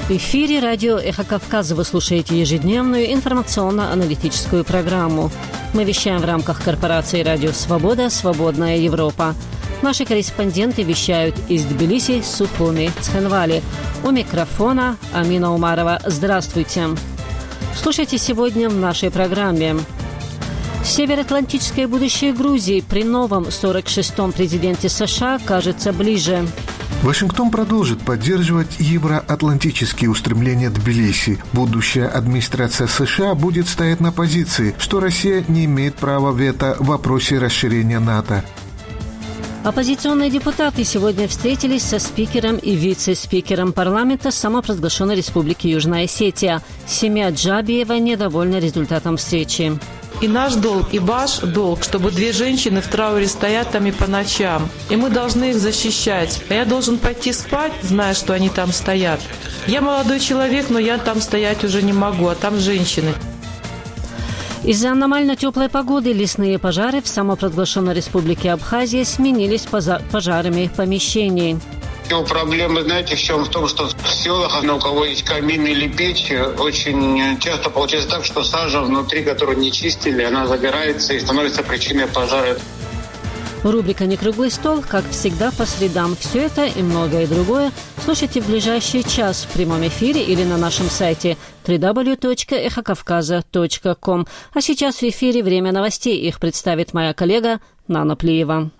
В эфире радио «Эхо Кавказа» вы слушаете ежедневную информационно-аналитическую программу. Мы вещаем в рамках корпорации «Радио Свобода. Свободная Европа». Наши корреспонденты вещают из Тбилиси, Сухуми, Цхинвали. У микрофона Амина Умарова. Здравствуйте. Слушайте сегодня в нашей программе. Североатлантическое будущее Грузии при новом 46-м президенте США кажется ближе. Вашингтон продолжит поддерживать евроатлантические устремления Тбилиси. Будущая администрация США будет стоять на позиции, что Россия не имеет права вето в вопросе расширения НАТО. Оппозиционные депутаты сегодня встретились со спикером и вице-спикером парламента самопровозглашенной Республики Южная Осетия. Семья Джабиева недовольна результатом встречи. И наш долг, и ваш долг, чтобы две женщины в трауре стоят там и по ночам. И мы должны их защищать. А я должен пойти спать, зная, что они там стоят. Я молодой человек, но я там стоять уже не могу, а там женщины. Из-за аномально теплой погоды лесные пожары в самопровозглашенной Республике Абхазия сменились пожарами помещений. Проблема, знаете, в чем? В том, что в селах, у кого есть камин или печь, очень часто получается так, что сажа внутри, которую не чистили, она загорается и становится причиной пожара. Рубрика «Не круглый стол», как всегда, по средам. Все это и многое другое слушайте в ближайший час в прямом эфире или на нашем сайте www.echokavkaza.com. А сейчас в эфире время новостей. Их представит моя коллега Нана Плиева.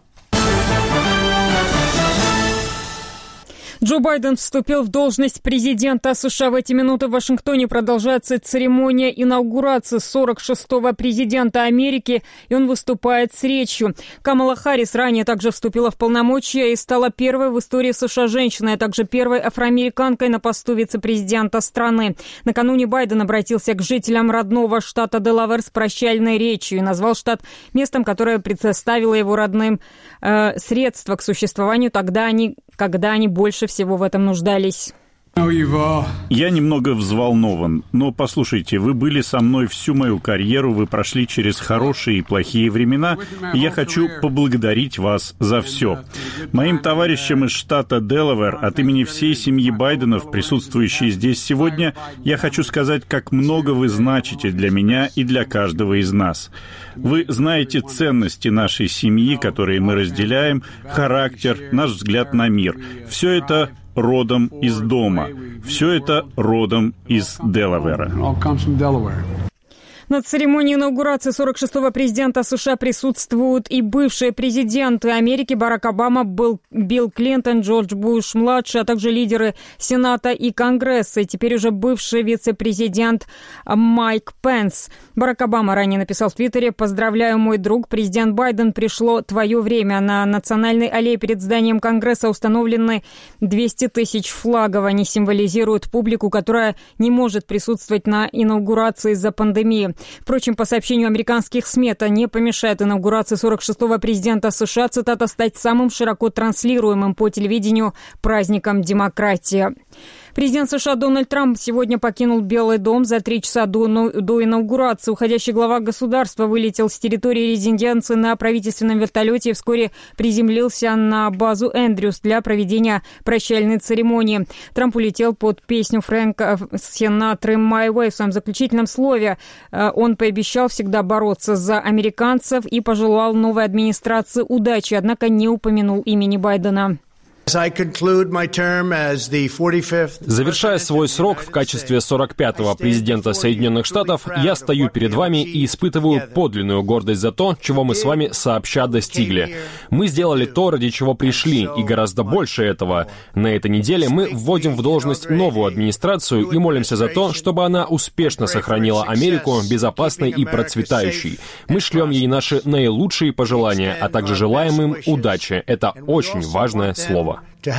Джо Байден вступил в должность президента США. В эти минуты в Вашингтоне продолжается церемония инаугурации 46-го президента Америки, и он выступает с речью. Камала Харрис ранее также вступила в полномочия и стала первой в истории США женщиной, а также первой афроамериканкой на посту вице-президента страны. Накануне Байден обратился к жителям родного штата Делавэр с прощальной речью и назвал штат местом, которое предоставило его родным средства к существованию когда они больше всего в этом нуждались. Я немного взволнован, но послушайте, вы были со мной всю мою карьеру, вы прошли через хорошие и плохие времена, и я хочу поблагодарить вас за все. Моим товарищам из штата Делавэр от имени всей семьи Байденов, присутствующей здесь сегодня, я хочу сказать, как много вы значите для меня и для каждого из нас. Вы знаете ценности нашей семьи, которые мы разделяем, характер, наш взгляд на мир. Все это родом из дома. Все это родом из Делавэра. На церемонии инаугурации 46-го президента США присутствуют и бывшие президенты Америки Барак Обама, Билл Клинтон, Джордж Буш-младший, а также лидеры Сената и Конгресса, и теперь уже бывший вице-президент Майк Пенс. Барак Обама ранее написал в Твиттере: «Поздравляю, мой друг, президент Байден, пришло твое время». На национальной аллее перед зданием Конгресса установлены 200 тысяч флагов. Они символизируют публику, которая не может присутствовать на инаугурации из-за пандемии. Впрочем, по сообщению американских СМИ, это не помешает инаугурации 46-го президента США, цитата, «стать самым широко транслируемым по телевидению праздником демократии». Президент США Дональд Трамп сегодня покинул Белый дом за 3 часа до инаугурации. Уходящий глава государства вылетел с территории резиденции на правительственном вертолете и вскоре приземлился на базу Эндрюс для проведения прощальной церемонии. Трамп улетел под песню Фрэнка Синатры «My Way». В своем заключительном слове он пообещал всегда бороться за американцев и пожелал новой администрации удачи, однако не упомянул имени Байдена. Завершая свой срок в качестве 45-го президента Соединенных Штатов, я стою перед вами и испытываю подлинную гордость за то, чего мы с вами сообща достигли. Мы сделали то, ради чего пришли, и гораздо больше этого. На этой неделе мы вводим в должность новую администрацию и молимся за то, чтобы она успешно сохранила Америку безопасной и процветающей. Мы шлем ей наши наилучшие пожелания, а также желаем им удачи. Это очень важное слово.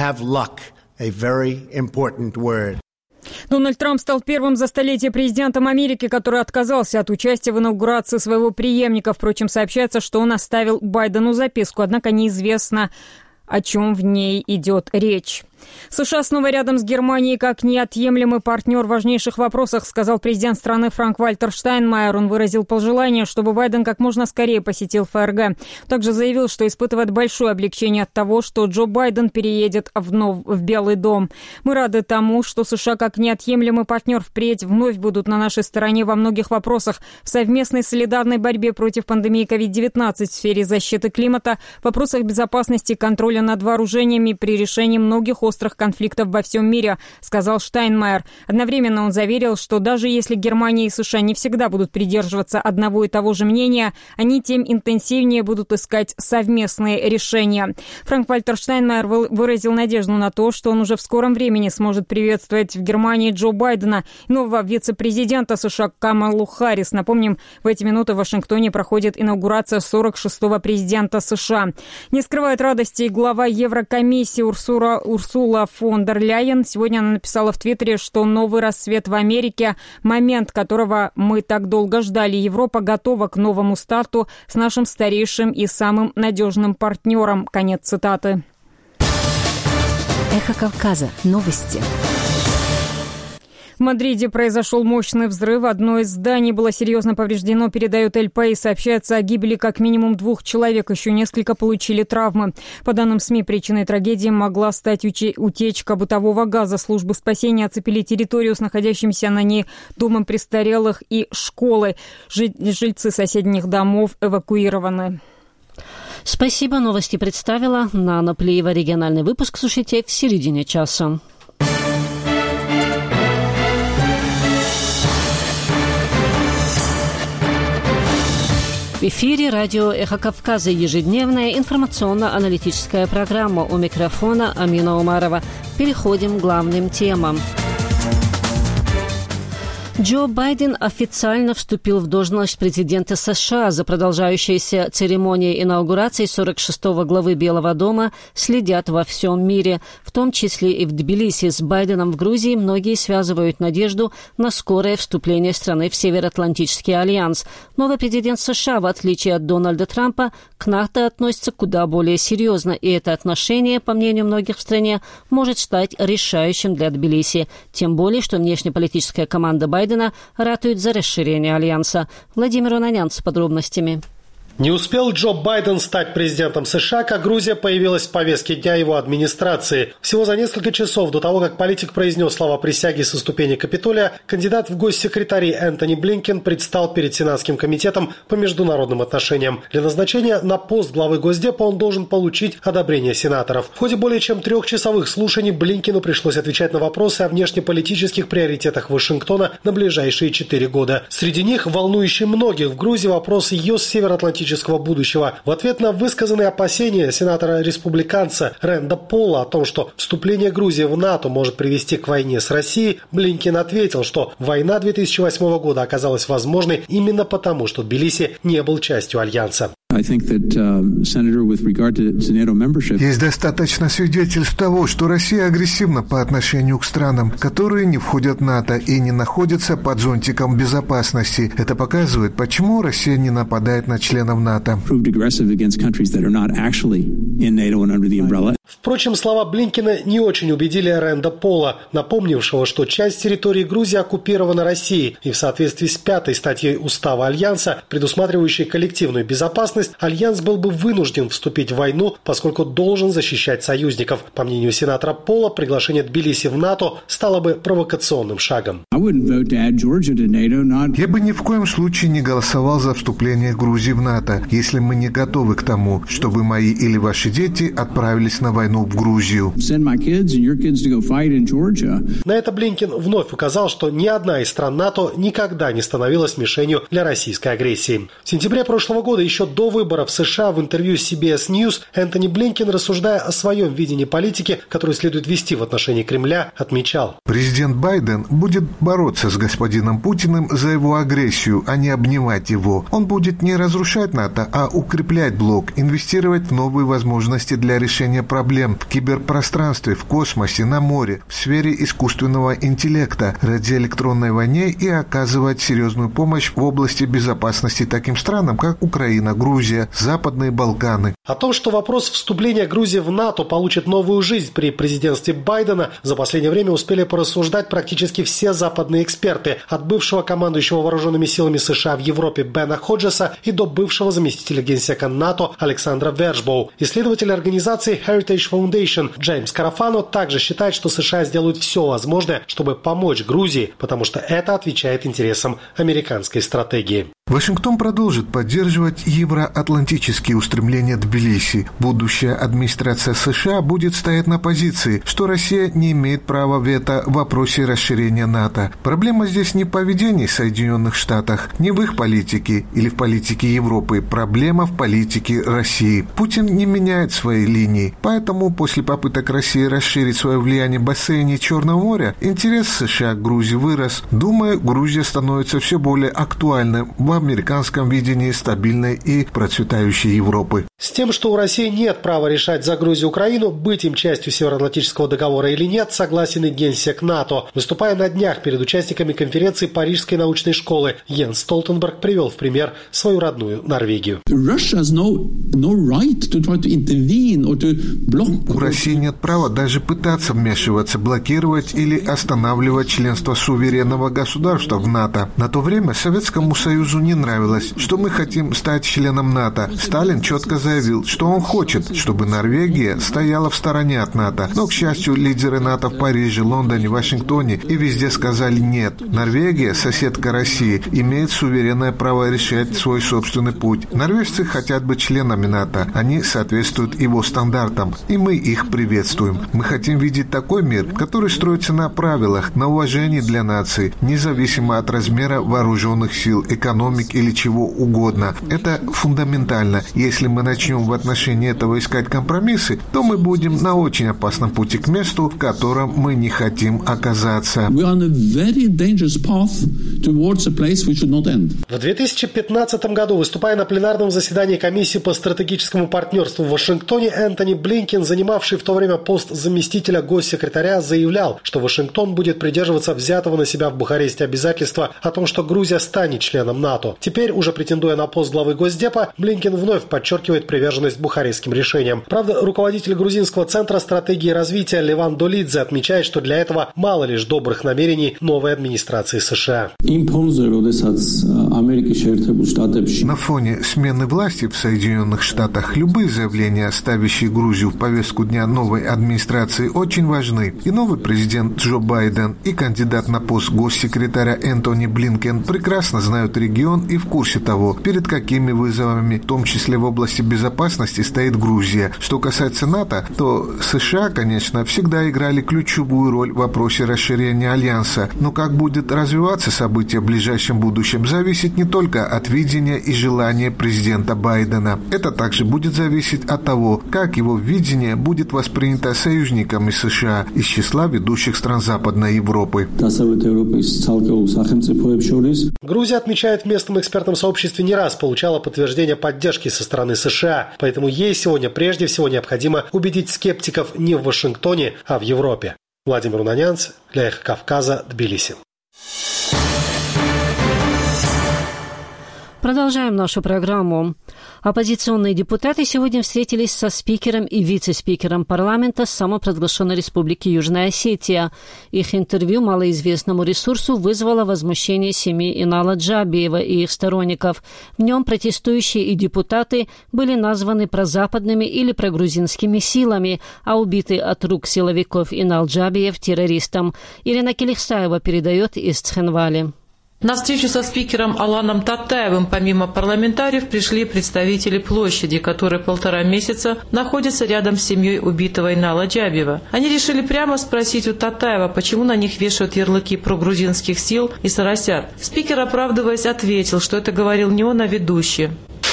Дональд Трамп стал первым за столетие президентом Америки, который отказался от участия в инаугурации своего преемника. Впрочем, сообщается, что он оставил Байдену записку, однако неизвестно, о чем в ней идет речь. США снова рядом с Германией как неотъемлемый партнер в важнейших вопросах, сказал президент страны Франк-Вальтер Штайнмайер. Он выразил пожелание, чтобы Байден как можно скорее посетил ФРГ. Также заявил, что испытывает большое облегчение от того, что Джо Байден переедет в Белый дом. Мы рады тому, что США как неотъемлемый партнер впредь вновь будут на нашей стороне во многих вопросах. В совместной солидарной борьбе против пандемии COVID-19 в сфере защиты климата, в вопросах безопасности и контроля над вооружениями при решении многих острых конфликтов во всем мире, сказал Штайнмайер. Одновременно он заверил, что даже если Германия и США не всегда будут придерживаться одного и того же мнения, они тем интенсивнее будут искать совместные решения. Франк-Вальтер Штайнмайер выразил надежду на то, что он уже в скором времени сможет приветствовать в Германии Джо Байдена и нового вице-президента США Камалу Харрис. Напомним, в эти минуты в Вашингтоне проходит инаугурация 46-го президента США. Не скрывает радости и глава Еврокомиссии Урсула фон дер Ляйен. Сегодня она написала в Твиттере, что новый рассвет в Америке, момент, которого мы так долго ждали. Европа готова к новому старту с нашим старейшим и самым надежным партнером. Конец цитаты. Эхо Кавказа. Новости. В Мадриде произошел мощный взрыв. Одно из зданий было серьезно повреждено, передает Эль Паис. Сообщается о гибели как минимум 2 человек. Еще несколько получили травмы. По данным СМИ, причиной трагедии могла стать утечка бытового газа. Службы спасения оцепили территорию с находящимся на ней домом престарелых и школой. Жильцы соседних домов эвакуированы. Спасибо. Новости представила Нана Плиева. Региональный выпуск слушайте в середине часа. В эфире радио «Эхо Кавказа», ежедневная информационно-аналитическая программа. У микрофона Амина Умарова. Переходим к главным темам. Джо Байден официально вступил в должность президента США. За продолжающейся церемонией инаугурации 46-го главы Белого дома следят во всем мире, в том числе и в Тбилиси. С Байденом в Грузии многие связывают надежду на скорое вступление страны в Североатлантический альянс. Новый президент США, в отличие от Дональда Трампа, к НАТО относится куда более серьезно, и это отношение, по мнению многих в стране, может стать решающим для Тбилиси. Тем более, что внешнеполитическая команда Байдена ратует за расширение альянса. Владимир Онанян с подробностями. Не успел Джо Байден стать президентом США, как Грузия появилась в повестке дня его администрации. Всего за несколько часов до того, как политик произнес слова присяги со ступени Капитолия, кандидат в госсекретари Энтони Блинкен предстал перед Сенатским комитетом по международным отношениям. Для назначения на пост главы Госдепа он должен получить одобрение сенаторов. В ходе более чем 3-часовых слушаний Блинкену пришлось отвечать на вопросы о внешнеполитических приоритетах Вашингтона на ближайшие 4 года. Среди них волнующий многих в Грузии вопрос ее североатлантического будущего. В ответ на высказанные опасения сенатора-республиканца Рэнда Пола о том, что вступление Грузии в НАТО может привести к войне с Россией, Блинкен ответил, что война 2008 года оказалась возможной именно потому, что Тбилиси не был частью Альянса. Есть достаточно свидетельств того, что Россия агрессивна по отношению к странам, которые не входят в НАТО и не находятся под зонтиком безопасности. Это показывает, почему Россия не нападает на членов НАТО. Впрочем, слова Блинкена не очень убедили Рэнда Пола, напомнившего, что часть территории Грузии оккупирована Россией, и в соответствии с 5-й статьей Устава Альянса, предусматривающей коллективную безопасность, Альянс был бы вынужден вступить в войну, поскольку должен защищать союзников. По мнению сенатора Пола, приглашение Тбилиси в НАТО стало бы провокационным шагом. Я бы ни в коем случае не голосовал за вступление Грузии в НАТО, если мы не готовы к тому, чтобы мои или ваши дети отправились на войну в Грузию. На это Блинкен вновь указал, что ни одна из стран НАТО никогда не становилась мишенью для российской агрессии. В сентябре прошлого года, еще до выборов в США, в интервью с CBS News Энтони Блинкен, рассуждая о своем видении политики, которую следует вести в отношении Кремля, отмечал: президент Байден будет бороться с господином Путиным за его агрессию, а не обнимать его. Он будет не разрушать НАТО, а укреплять блок, инвестировать в новые возможности для решения проблем в киберпространстве, в космосе, на море, в сфере искусственного интеллекта, радиоэлектронной войне и оказывать серьезную помощь в области безопасности таким странам, как Украина, Грузия, Западные Балканы. О том, что вопрос вступления Грузии в НАТО получит новую жизнь при президентстве Байдена, за последнее время успели порассуждать практически все западные эксперты, от бывшего командующего вооруженными силами США в Европе Бена Ходжеса и до бывшего заместителя генсека НАТО Александра Вершбоу. Исследователь организации Heritage Foundation Джеймс Карафано также считает, что США сделают все возможное, чтобы помочь Грузии, потому что это отвечает интересам американской стратегии. Вашингтон продолжит поддерживать евроатлантические устремления Тбилиси. Будущая администрация США будет стоять на позиции, что Россия не имеет права вето в вопросе расширения НАТО. Проблема здесь не в поведении Соединенных Штатов, не в их политике или в политике Европы. Проблема в политике России. Путин не меняет свои линии, поэтому после попыток России расширить свое влияние в бассейне Черного моря, интерес США к Грузии вырос. Думаю, Грузия становится все более актуальной в американском видении стабильной и процветающей Европы. С тем, что у России нет права решать за Грузию и Украину, быть им частью Североатлантического договора или нет, согласен и генсек НАТО. Выступая на днях перед участниками конференции Парижской научной школы, Йенс Столтенберг привел в пример свою родную Норвегию. У России нет права даже пытаться вмешиваться, блокировать или останавливать членство суверенного государства в НАТО. На то время Советскому Союзу не нравилось, что мы хотим стать членом НАТО. Сталин четко заявил, что он хочет, чтобы Норвегия стояла в стороне от НАТО. Но, к счастью, лидеры НАТО в Париже, Лондоне, Вашингтоне и везде сказали нет. Норвегия, соседка России, имеет суверенное право решать свой собственный путь. Норвежцы хотят быть членами НАТО. Они соответствуют его стандартам, и мы их приветствуем. Мы хотим видеть такой мир, который строится на правилах, на уважении для наций, независимо от размера вооруженных сил, экономик или чего угодно. Это фундаментально. Если мы начнем в отношении этого искать компромиссы, то мы будем на очень опасном пути к месту, в котором мы не хотим оказаться. В 2015 году, выступая на пленарном заседании комиссии по стратегическому партнерству в Вашингтоне, Энтони Блинкен, занимавший в то время пост заместителя госсекретаря, заявлял, что Вашингтон будет придерживаться взятого на себя в Бухаресте обязательства о том, что Грузия станет членом НАТО. Теперь, уже претендуя на пост главы Госдепа, Блинкен вновь подчеркивает приверженность бухарестским решениям. Правда, руководитель грузинского центра стратегии и развития Леван Долидзе отмечает, что для этого мало лишь добрых намерений новой администрации США. На фоне смены власти в Соединенных Штатах любые заявления, ставящие Грузию в повестку дня новой администрации, очень важны. И новый президент Джо Байден, и кандидат на пост госсекретаря Энтони Блинкен прекрасно знают регион и в курсе того, перед какими вызовами, в том числе в области безопасности, стоит Грузия. Что касается НАТО, то США, конечно, всегда играли ключевую роль в вопросе расширения альянса. Но как будет развиваться события в ближайшем будущем, зависит не только от видения и желания президента Байдена. Это также будет зависеть от того, как его видение будет воспринято союзниками США из числа ведущих стран Западной Европы. Грузия, отмечает, в местном экспертном сообществе не раз получала подтверждение поддержки со стороны США, поэтому ей сегодня прежде всего необходимо убедить скептиков не в Вашингтоне, а в Европе. Владимир Унанянц, для Эхо Кавказа, Тбилиси. Продолжаем нашу программу. Оппозиционные депутаты сегодня встретились со спикером и вице-спикером парламента самопровозглашенной республики Южная Осетия. Их интервью малоизвестному ресурсу вызвало возмущение семьи Инала Джабиева и их сторонников. В нем протестующие и депутаты были названы прозападными или прогрузинскими силами, а убитый от рук силовиков Инал Джабиев террористом. Ирина Келихсаева передает из Цхинвали. На встречу со спикером Аланом Татаевым помимо парламентариев пришли представители площади, которые 1,5 месяца находятся рядом с семьей убитого Инала Джабиева. Они решили прямо спросить у Татаева, почему на них вешают ярлыки прогрузинских сил и соросят. Спикер, оправдываясь, ответил, что это говорил не он, а ведущий.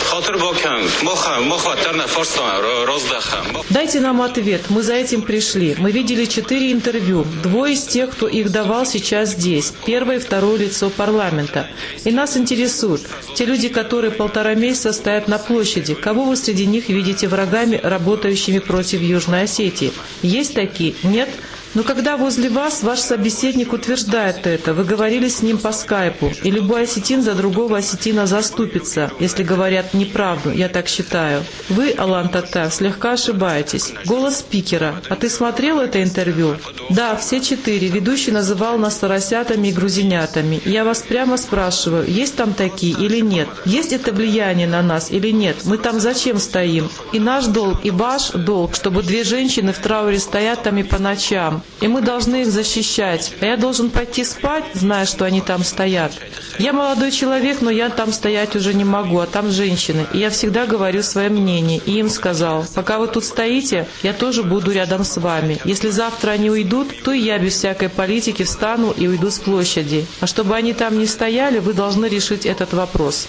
Дайте нам ответ. Мы за этим пришли. Мы видели 4 интервью. 2 из тех, кто их давал, сейчас здесь. Первое и второе лицо парламента. И нас интересует. Те люди, которые 1,5 месяца стоят на площади. Кого вы среди них видите врагами, работающими против Южной Осетии? Есть такие? Нет? Но когда возле вас ваш собеседник утверждает это, вы говорили с ним по скайпу, и любой осетин за другого осетина заступится, если говорят неправду, я так считаю. Вы, Алан Татар, слегка ошибаетесь. Голос спикера. А ты смотрел это интервью? Да, все 4. Ведущий называл нас соросятами и грузинятами. Я вас прямо спрашиваю, есть там такие или нет? Есть это влияние на нас или нет? Мы там зачем стоим? И наш долг, и ваш долг, чтобы 2 женщины в трауре стоят там и по ночам. И мы должны их защищать. А я должен пойти спать, зная, что они там стоят. Я молодой человек, но я там стоять уже не могу, а там женщины. И я всегда говорю свое мнение. И им сказал, пока вы тут стоите, я тоже буду рядом с вами. Если завтра они уйдут, то и я без всякой политики встану и уйду с площади. А чтобы они там не стояли, вы должны решить этот вопрос.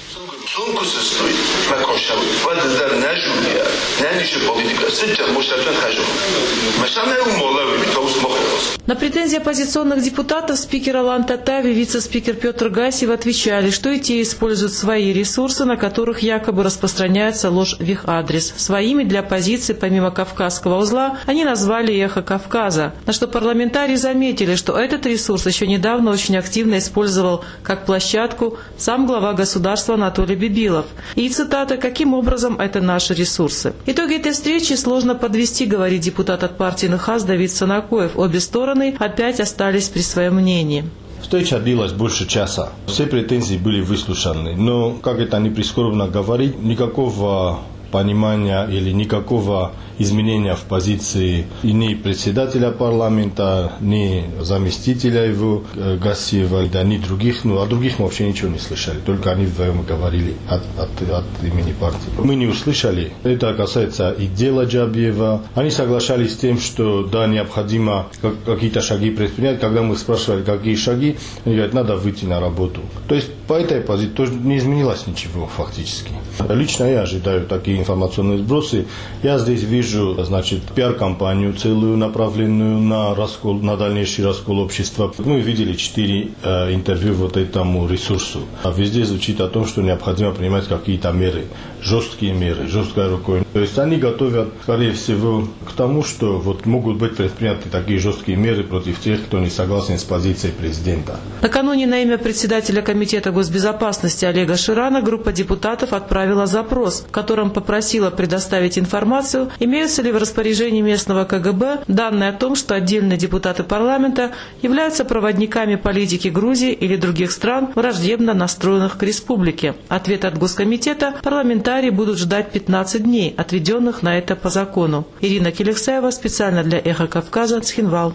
На претензии оппозиционных депутатов спикер Алан Татав и вице-спикер Петр Гасев отвечали, что и те используют свои ресурсы, на которых якобы распространяется ложь в их адрес. Своими для оппозиции, помимо Кавказского узла, они назвали «Эхо Кавказа», на что парламентарии заметили, что этот ресурс еще недавно очень активно использовал как площадку сам глава государства Анатолий Бибилов. И цитата: «Каким образом это наши ресурсы?» Итоги этой встречи сложно подвести, говорит депутат от партии НХАС Давид Санакоев. Обе стороны опять остались при своем мнении. Встреча длилась больше часа. Все претензии были выслушаны. Но, как это не прискорбно говорить, никакого понимания или никакого изменения в позиции и ни председателя парламента, ни заместителя его Гасиева, да, ни других, о других мы вообще ничего не слышали, только они вдвоем говорили от имени партии. Мы не услышали, это касается и дела Джабиева. Они соглашались с тем, что да, необходимо какие-то шаги предпринять. Когда мы спрашивали, какие шаги, они говорят, надо выйти на работу. То есть по этой позиции тоже не изменилось ничего фактически. Лично я ожидаю такие информационные сбросы. Я здесь вижу, значит, пиар-компанию целую, направленную на раскол, на дальнейший раскол общества. Мы видели 4 интервью вот этому ресурсу. А везде звучит о том, что необходимо принимать какие-то меры, жесткие меры, жесткой рукой. То есть они готовят, скорее всего, к тому, что вот могут быть предприняты такие жесткие меры против тех, кто не согласен с позицией президента. Накануне на имя председателя Комитета госбезопасности Олега Ширана группа депутатов отправила запрос, в котором попросила предоставить информацию, имеются ли в распоряжении местного КГБ данные о том, что отдельные депутаты парламента являются проводниками политики Грузии или других стран, враждебно настроенных к республике. Ответ от Госкомитета парламентарии будут ждать 15 дней, отведенных на это по закону. Ирина Келексаева специально для «Эхо Кавказа», Цхинвал.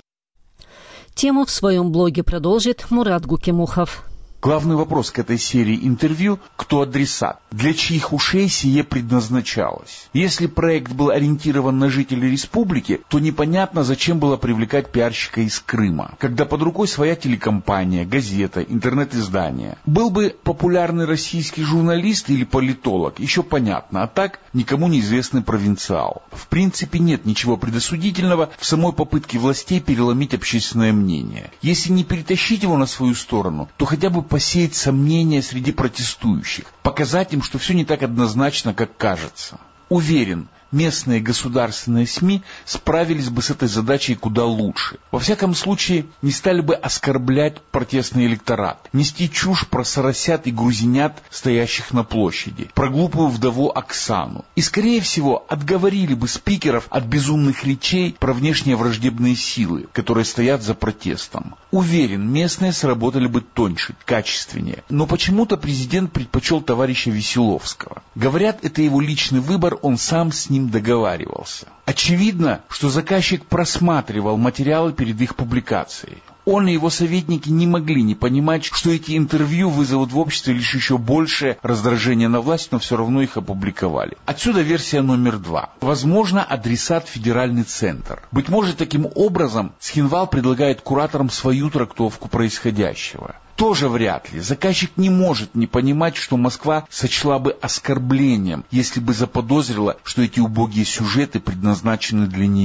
Тему в своем блоге продолжит Мурат Гукимухов. Главный вопрос к этой серии интервью – кто адресат? Для чьих ушей сие предназначалось? Если проект был ориентирован на жителей республики, то непонятно, зачем было привлекать пиарщика из Крыма, когда под рукой своя телекомпания, газета, интернет-издание. Был бы популярный российский журналист или политолог, еще понятно, а так никому неизвестный провинциал. В принципе, нет ничего предосудительного в самой попытке властей переломить общественное мнение. Если не перетащить его на свою сторону, то хотя бы посеять сомнения среди протестующих, показать им, что все не так однозначно, как кажется. Уверен, местные государственные СМИ справились бы с этой задачей куда лучше. Во всяком случае, не стали бы оскорблять протестный электорат, нести чушь про соросят и грузинят, стоящих на площади, про глупую вдову Оксану. И, скорее всего, отговорили бы спикеров от безумных речей про внешние враждебные силы, которые стоят за протестом. Уверен, местные сработали бы тоньше, качественнее. Но почему-то президент предпочел товарища Веселовского. Говорят, это его личный выбор, он сам с ним договаривался. Очевидно, что заказчик просматривал материалы перед их публикацией. Он и его советники не могли не понимать, что эти интервью вызовут в обществе лишь еще большее раздражение на власть, но все равно их опубликовали. Отсюда версия номер 2. Возможно, адресат федеральный центр. Быть может, таким образом Цхинвал предлагает кураторам свою трактовку происходящего. Тоже вряд ли. Заказчик не может не понимать, что Москва сочла бы оскорблением, если бы заподозрила, что эти убогие сюжеты предназначены для нее.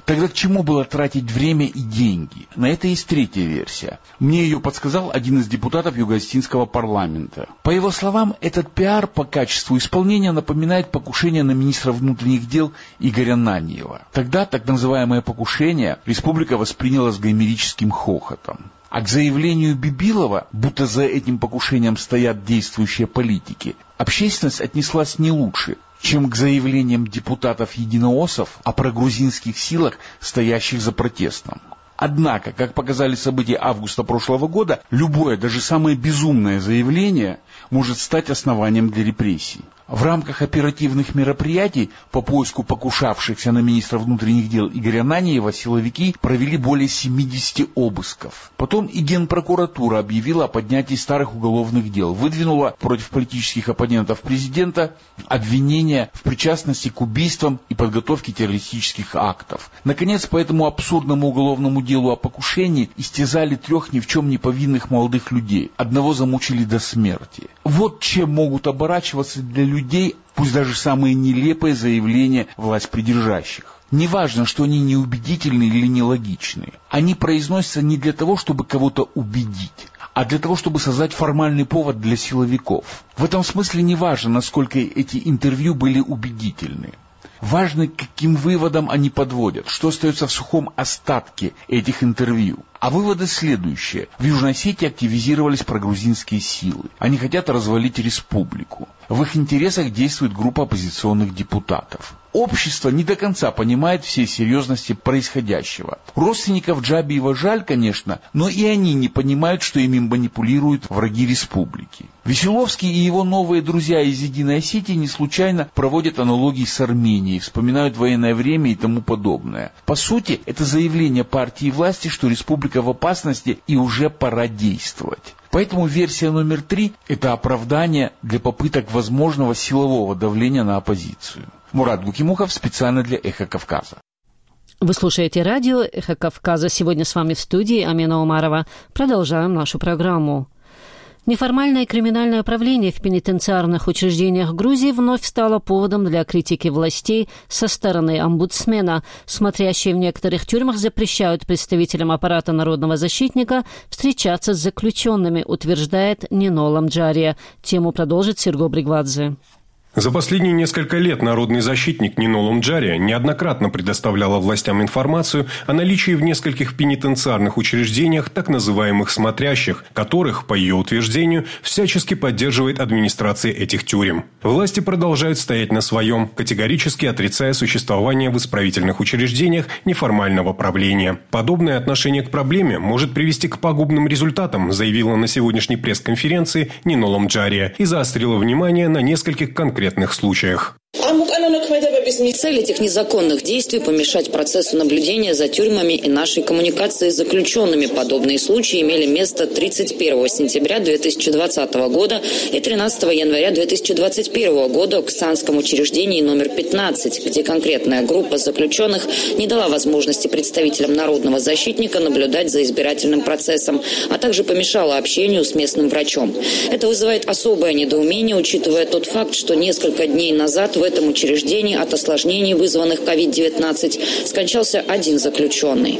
Тогда к чему было тратить время и деньги? На это есть третья версия. Мне ее подсказал один из депутатов Юго-Осетинского парламента. По его словам, этот пиар по качеству исполнения напоминает покушение на министра внутренних дел Игоря Наньева. Тогда так называемое покушение республика восприняла с гомерическим хохотом. А к заявлению Бибилова, будто за этим покушением стоят действующие политики, общественность отнеслась не лучше, чем к заявлениям депутатов-единоосов о прогрузинских силах, стоящих за протестом. Однако, как показали события августа прошлого года, любое, даже самое безумное заявление может стать основанием для репрессий. В рамках оперативных мероприятий по поиску покушавшихся на министра внутренних дел Игоря Наньева силовики провели более 70 обысков. Потом и Генпрокуратура объявила о поднятии старых уголовных дел, выдвинула против политических оппонентов президента обвинения в причастности к убийствам и подготовке террористических актов. Наконец, по этому абсурдному уголовному делу о покушении истязали 3 ни в чем не повинных молодых людей. Одного замучили до смерти. Вот чем могут оборачиваться для людей, пусть даже самые нелепые заявления властьпридержащих. Неважно, что они неубедительны или нелогичны. Они произносятся не для того, чтобы кого-то убедить, а для того, чтобы создать формальный повод для силовиков. В этом смысле не важно, насколько эти интервью были убедительны. Важно, к каким выводам они подводят, что остается в сухом остатке этих интервью. А выводы следующие. В Южной Осетии активизировались прогрузинские силы. Они хотят развалить республику. В их интересах действует группа оппозиционных депутатов. Общество не до конца понимает всей серьезности происходящего. Родственников Джабиева жаль, конечно, но и они не понимают, что ими манипулируют враги республики. Веселовский и его новые друзья из Единой Осетии не случайно проводят аналогии с Арменией, вспоминают военное время и тому подобное. По сути, это заявление партии власти, что республика в опасности и уже пора действовать. Поэтому версия номер 3 – это оправдание для попыток возможного силового давления на оппозицию. Мурат Гукимухов специально для «Эхо Кавказа». Вы слушаете радио «Эхо Кавказа». Сегодня с вами в студии Амина Умарова. Продолжаем нашу программу. Неформальное криминальное правление в пенитенциарных учреждениях Грузии вновь стало поводом для критики властей со стороны омбудсмена. Смотрящие в некоторых тюрьмах запрещают представителям аппарата народного защитника встречаться с заключенными, утверждает Нино Ламджария. Тему продолжит Серго Бригвадзе. За последние несколько лет народный защитник Нино Ламджария неоднократно предоставляла властям информацию о наличии в нескольких пенитенциарных учреждениях так называемых «смотрящих», которых, по ее утверждению, всячески поддерживает администрация этих тюрем. Власти продолжают стоять на своем, категорически отрицая существование в исправительных учреждениях неформального правления. Подобное отношение к проблеме может привести к пагубным результатам, заявила на сегодняшней пресс-конференции Нино Ламджария и заострила внимание на нескольких конкретных случаях. Цель этих незаконных действий – помешать процессу наблюдения за тюрьмами и нашей коммуникации с заключенными. Подобные случаи имели место 31 сентября 2020 года и 13 января 2021 года в Ксанском учреждении номер 15, где конкретная группа заключенных не дала возможности представителям народного защитника наблюдать за избирательным процессом, а также помешала общению с местным врачом. Это вызывает особое недоумение, учитывая тот факт, что несколько дней назад в этом учреждении от осложнений, вызванных COVID-19, скончался один заключенный.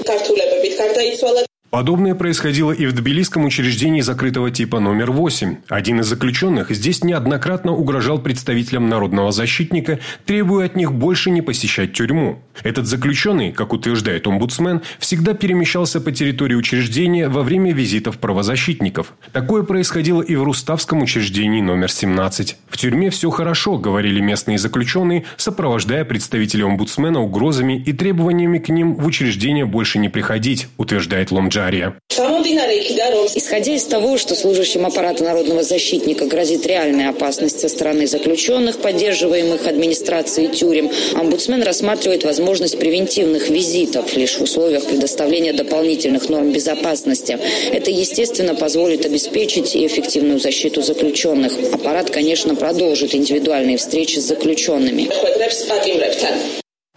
Подобное происходило и в тбилисском учреждении закрытого типа номер 8. Один из заключенных здесь неоднократно угрожал представителям народного защитника, требуя от них больше не посещать тюрьму. Этот заключенный, как утверждает омбудсмен, всегда перемещался по территории учреждения во время визитов правозащитников. Такое происходило и в Руставском учреждении номер 17. В тюрьме все хорошо, говорили местные заключенные, сопровождая представителей омбудсмена угрозами и требованиями к ним в учреждение больше не приходить, утверждает Ламджария. Исходя из того, что служащим аппарата народного защитника грозит реальная опасность со стороны заключенных, поддерживаемых администрацией тюрем, омбудсмен рассматривает возможность превентивных визитов лишь в условиях предоставления дополнительных норм безопасности. Это, естественно, позволит обеспечить и эффективную защиту заключенных. Аппарат, конечно, продолжит индивидуальные встречи с заключенными.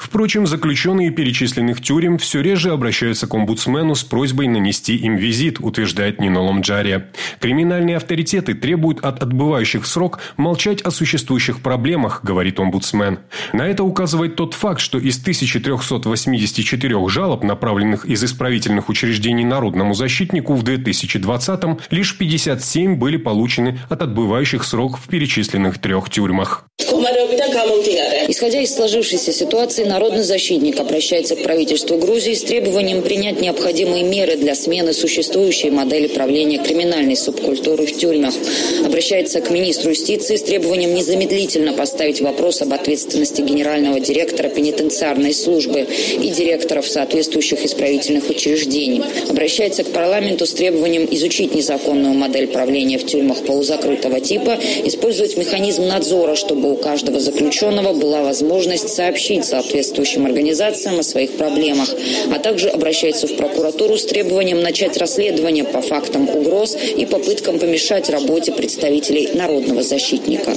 Впрочем, заключенные перечисленных тюрем все реже обращаются к омбудсмену с просьбой нанести им визит, утверждает Нино Ломджария. Криминальные авторитеты требуют от отбывающих срок молчать о существующих проблемах, говорит омбудсмен. На это указывает тот факт, что из 1384 жалоб, направленных из исправительных учреждений народному защитнику в 2020-м, лишь 57 были получены от отбывающих срок в перечисленных 3 тюрьмах. Исходя из сложившейся ситуации, народный защитник обращается к правительству Грузии с требованием принять необходимые меры для смены существующей модели правления криминальной субкультуры в тюрьмах. Обращается к министру юстиции с требованием незамедлительно поставить вопрос об ответственности генерального директора пенитенциарной службы и директоров соответствующих исправительных учреждений. Обращается к парламенту с требованием изучить незаконную модель правления в тюрьмах полузакрытого типа, использовать механизм надзора, чтобы у каждого заключенного была возможность сообщить соответствующим организациям о своих проблемах, а также обращается в прокуратуру с требованием начать расследование по фактам угроз и попыткам помешать работе представителей народного защитника.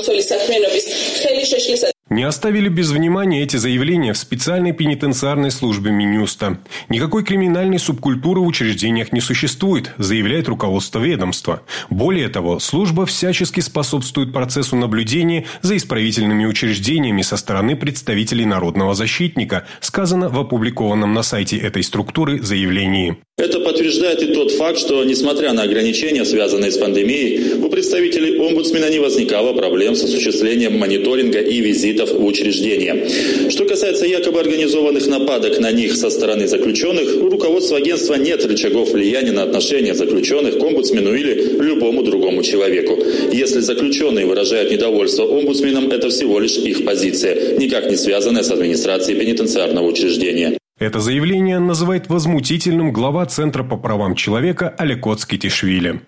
Не оставили без внимания эти заявления в специальной пенитенциарной службе Минюста. Никакой криминальной субкультуры в учреждениях не существует, заявляет руководство ведомства. Более того, служба всячески способствует процессу наблюдения за исправительными учреждениями со стороны представителей народного защитника, сказано в опубликованном на сайте этой структуры заявлении. Это подтверждает и тот факт, что, несмотря на ограничения, связанные с пандемией, у представителей омбудсмена не возникало проблем с осуществлением мониторинга и визитов в учреждения. Что касается якобы организованных нападок на них со стороны заключенных, у руководства агентства нет рычагов влияния на отношения заключенных к омбудсмену или любому другому человеку. Если заключенные выражают недовольство омбудсменом, это всего лишь их позиция, никак не связанная с администрацией пенитенциарного учреждения. Это заявление называет возмутительным глава Центра по правам человека Алекот Скитишвили.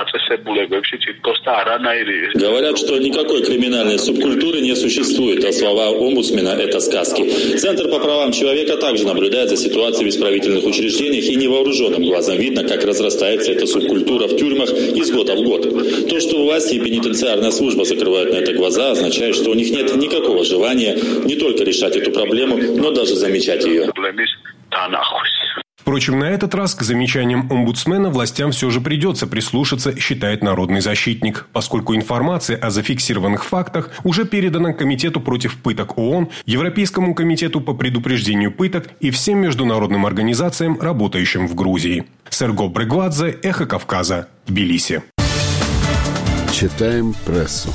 Говорят, что никакой криминальной субкультуры не существует, а слова омбудсмена – это сказки. Центр по правам человека также наблюдает за ситуацией в исправительных учреждениях, и невооруженным глазом видно, как разрастается эта субкультура в тюрьмах из года в год. То, что власти и пенитенциарная служба закрывают на это глаза, означает, что у них нет никакого желания не только решать эту проблему, но даже замечать ее. Впрочем, на этот раз к замечаниям омбудсмена властям все же придется прислушаться, считает народный защитник, поскольку информация о зафиксированных фактах уже передана Комитету против пыток ООН, Европейскому комитету по предупреждению пыток и всем международным организациям, работающим в Грузии. Серго Брегвадзе, Эхо Кавказа, Тбилиси. Читаем прессу.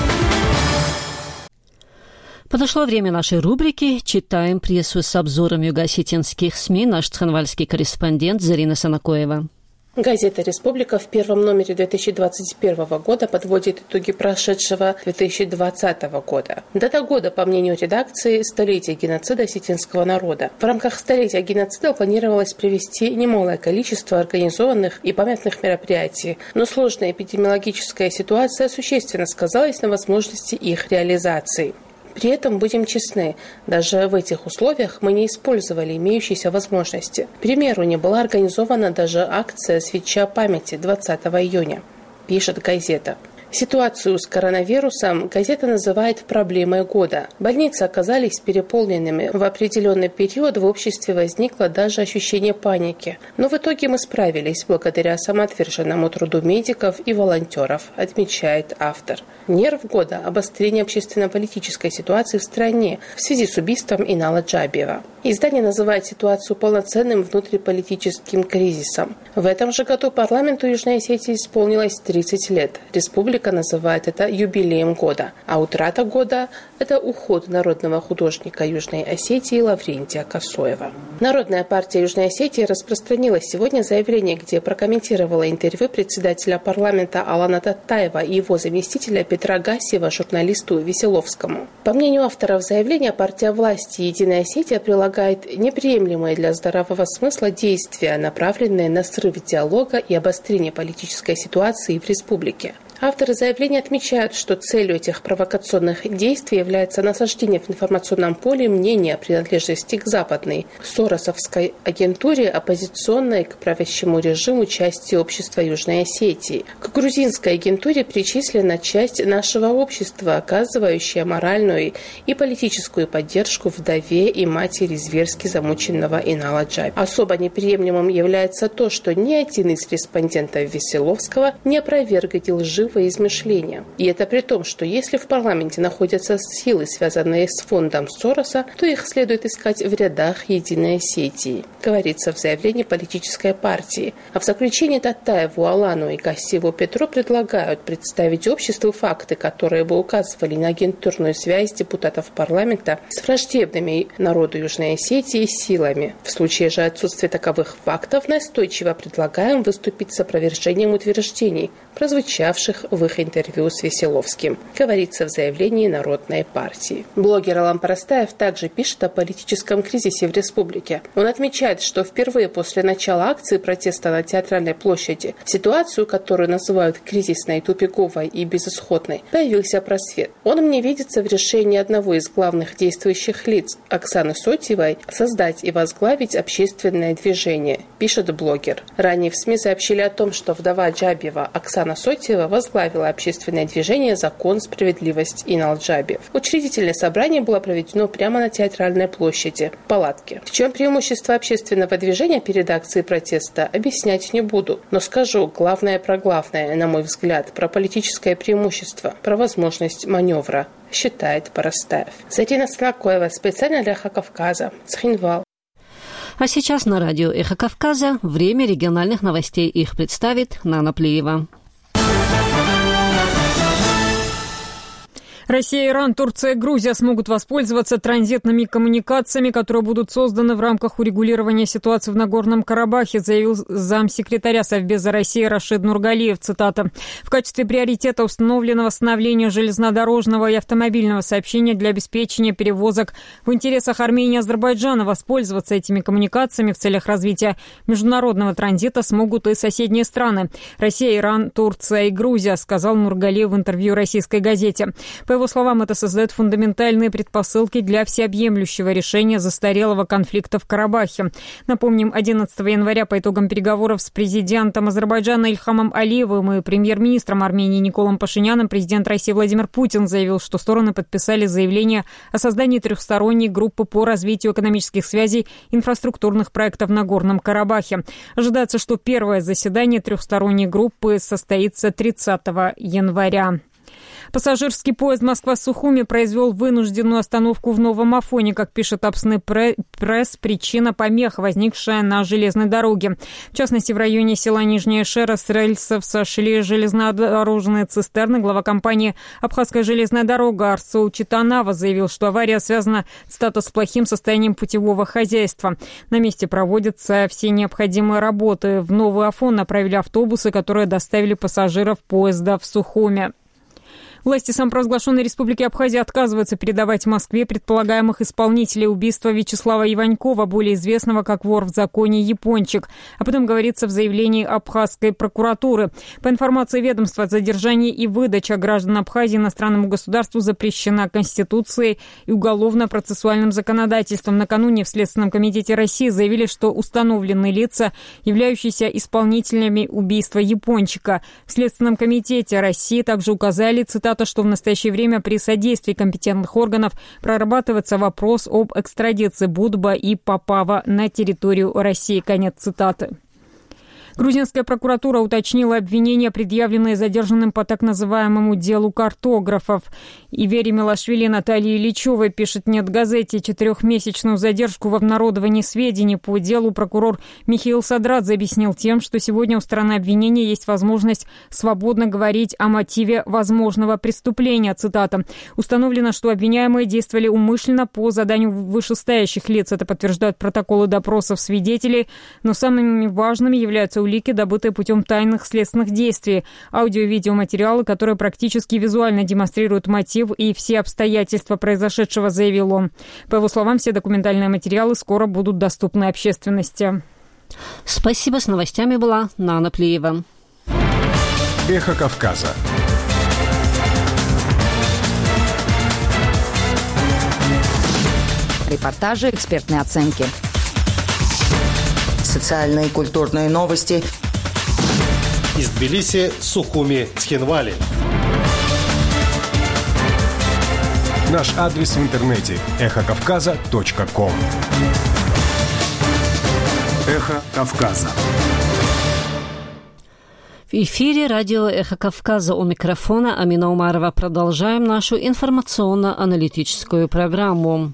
Подошло время нашей рубрики «Читаем прессу» с обзором юго-осетинских СМИ наш цхинвальский корреспондент Зарина Санакоева. Газета «Республика» в первом номере 2021 года подводит итоги прошедшего 2020 года. Дата года, по мнению редакции, столетие геноцида осетинского народа. В рамках столетия геноцида планировалось провести немалое количество организованных и памятных мероприятий, но сложная эпидемиологическая ситуация существенно сказалась на возможности их реализации. При этом, будем честны, даже в этих условиях мы не использовали имеющиеся возможности. К примеру, не была организована даже акция «Свеча памяти» 20 июня, пишет газета. Ситуацию с коронавирусом газета называет проблемой года. Больницы оказались переполненными. В определенный период в обществе возникло даже ощущение паники. Но в итоге мы справились благодаря самоотверженному труду медиков и волонтеров, отмечает автор. Нерв года – обострение общественно-политической ситуации в стране в связи с убийством Инала Джабиева. Издание называет ситуацию полноценным внутриполитическим кризисом. В этом же году парламенту Южной Осетии исполнилось 30 лет. Республика называет это юбилеем года, а утрата года – это уход народного художника Южной Осетии Лаврентия Косоева. Народная партия Южной Осетии распространила сегодня заявление, где прокомментировала интервью председателя парламента Алана Таттаева и его заместителя Петра Гасиева журналисту Веселовскому. По мнению авторов заявления, партия власти «Единая Осетия» прилагает неприемлемые для здравого смысла действия, направленные на срыв диалога и обострение политической ситуации в республике. Авторы заявления отмечают, что целью этих провокационных действий является насаждение в информационном поле мнения о принадлежности к западной соросовской агентуре, оппозиционной к правящему режиму части общества Южной Осетии. К грузинской агентуре причислена часть нашего общества, оказывающая моральную и политическую поддержку вдове и матери зверски замученного Инала Джаби. Особо неприемлемым является то, что ни один из респондентов Веселовского не опроверг эти лживые измышления. И это при том, что если в парламенте находятся силы, связанные с фондом Сороса, то их следует искать в рядах Единой Осетии, говорится в заявлении политической партии. А в заключении Татаеву, Алану и Кассиву Петру предлагают представить обществу факты, которые бы указывали на агентурную связь депутатов парламента с враждебными народу Южной Осетии силами. В случае же отсутствия таковых фактов настойчиво предлагаем выступить с опровержением утверждений, прозвучавших в их интервью с Веселовским, говорится в заявлении Народной партии. Блогер Алан Парастаев также пишет о политическом кризисе в республике. Он отмечает, что впервые после начала акции протеста на Театральной площади в ситуацию, которую называют кризисной, тупиковой и безысходной, появился просвет. Он мне видится в решении одного из главных действующих лиц, Оксаны Сотьевой, создать и возглавить общественное движение, пишет блогер. Ранее в СМИ сообщили о том, что вдова Джабиева Оксана Сотьева возглавила общественное движение «Закон, справедливость» Инал Джабиев. Учредительное собрание было проведено прямо на Театральной площади, в палатке. В чем преимущество общественного движения перед акцией протеста, объяснять не буду. Но скажу главное про главное, на мой взгляд, про политическое преимущество, про возможность маневра, считает Парастаев. Зарина Станакоева, специально для «Эхо Кавказа», Цхинвал. А сейчас на радио «Эхо Кавказа» время региональных новостей. Их представит Нана Плиева. Россия, Иран, Турция и Грузия смогут воспользоваться транзитными коммуникациями, которые будут созданы в рамках урегулирования ситуации в Нагорном Карабахе, заявил замсекретаря Совбеза России Рашид Нургалиев. Цитата. В качестве приоритета установлено восстановление железнодорожного и автомобильного сообщения для обеспечения перевозок. В интересах Армении и Азербайджана воспользоваться этими коммуникациями в целях развития международного транзита смогут и соседние страны. Россия, Иран, Турция и Грузия, сказал Нургалиев в интервью российской газете. По его словам, это создает фундаментальные предпосылки для всеобъемлющего решения застарелого конфликта в Карабахе. Напомним, 11 января по итогам переговоров с президентом Азербайджана Ильхамом Алиевым и премьер-министром Армении Николом Пашиняном президент России Владимир Путин заявил, что стороны подписали заявление о создании трехсторонней группы по развитию экономических связей инфраструктурных проектов в Нагорном Карабахе. Ожидается, что первое заседание трехсторонней группы состоится 30 января. Пассажирский поезд Москва-Сухуми произвел вынужденную остановку в Новом Афоне. Как пишет Апсны пресс, причина помех, возникшая на железной дороге. В частности, в районе села Нижняя Шера с рельсов сошли железнодорожные цистерны. Глава компании «Абхазская железная дорога» Арсоу Читанава заявил, что авария связана, цитата, с плохим состоянием путевого хозяйства. На месте проводятся все необходимые работы. В Новый Афон направили автобусы, которые доставили пассажиров поезда в Сухуми. Власти самопровозглашенной Республики Абхазия отказываются передавать Москве предполагаемых исполнителей убийства Вячеслава Иванькова, более известного как вор в законе Япончик. Об этом говорится в заявлении Абхазской прокуратуры. По информации ведомства, задержание и выдача граждан Абхазии иностранному государству запрещена Конституцией и уголовно-процессуальным законодательством. Накануне в Следственном комитете России заявили, что установленные лица, являющиеся исполнителями убийства Япончика. В Следственном комитете России также указали, цитата, что в настоящее время при содействии компетентных органов прорабатывается вопрос об экстрадиции Будба и Попава на территорию России. Конец цитаты. Грузинская прокуратура уточнила обвинения, предъявленные задержанным по так называемому делу картографов. И Вере Милашвили и Наталье Ильичевой, пишет «Нет-газете», 4-месячную задержку в обнародовании сведений по делу прокурор Михаил Садрадзе объяснил тем, что сегодня у стороны обвинения есть возможность свободно говорить о мотиве возможного преступления. Цитата. «Установлено, что обвиняемые действовали умышленно по заданию вышестоящих лиц. Это подтверждают протоколы допросов свидетелей, но самыми важными являются улики, добытые путем тайных следственных действий, аудио- и видеоматериалы, которые практически визуально демонстрируют мотив и все обстоятельства произошедшего», заявил он. По его словам, все документальные материалы скоро будут доступны общественности. Спасибо. С новостями была Нана Плиева. Эхо Кавказа. Репортажи, экспертные оценки. Социальные и культурные новости. Из Тбилиси, Сухуми, Цхинвали. Наш адрес в интернете – эхокавказа.ком. Эхо Кавказа. В эфире радио «Эхо Кавказа», у микрофона Амина Умарова. Продолжаем нашу информационно-аналитическую программу.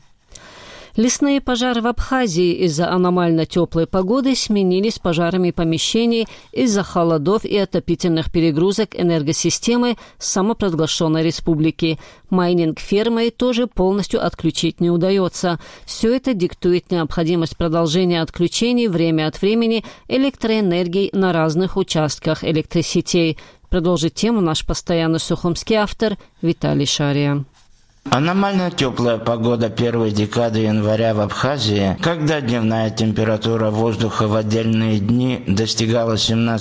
Лесные пожары в Абхазии из-за аномально теплой погоды сменились пожарами помещений из-за холодов и отопительных перегрузок энергосистемы самопровозглашенной республики. Майнинг фермы тоже полностью отключить не удается. Все это диктует необходимость продолжения отключений время от времени электроэнергии на разных участках электросетей. Продолжит тему наш постоянный сухумский автор Виталий Шария. Аномально теплая погода первой декады января в Абхазии, когда дневная температура воздуха в отдельные дни достигала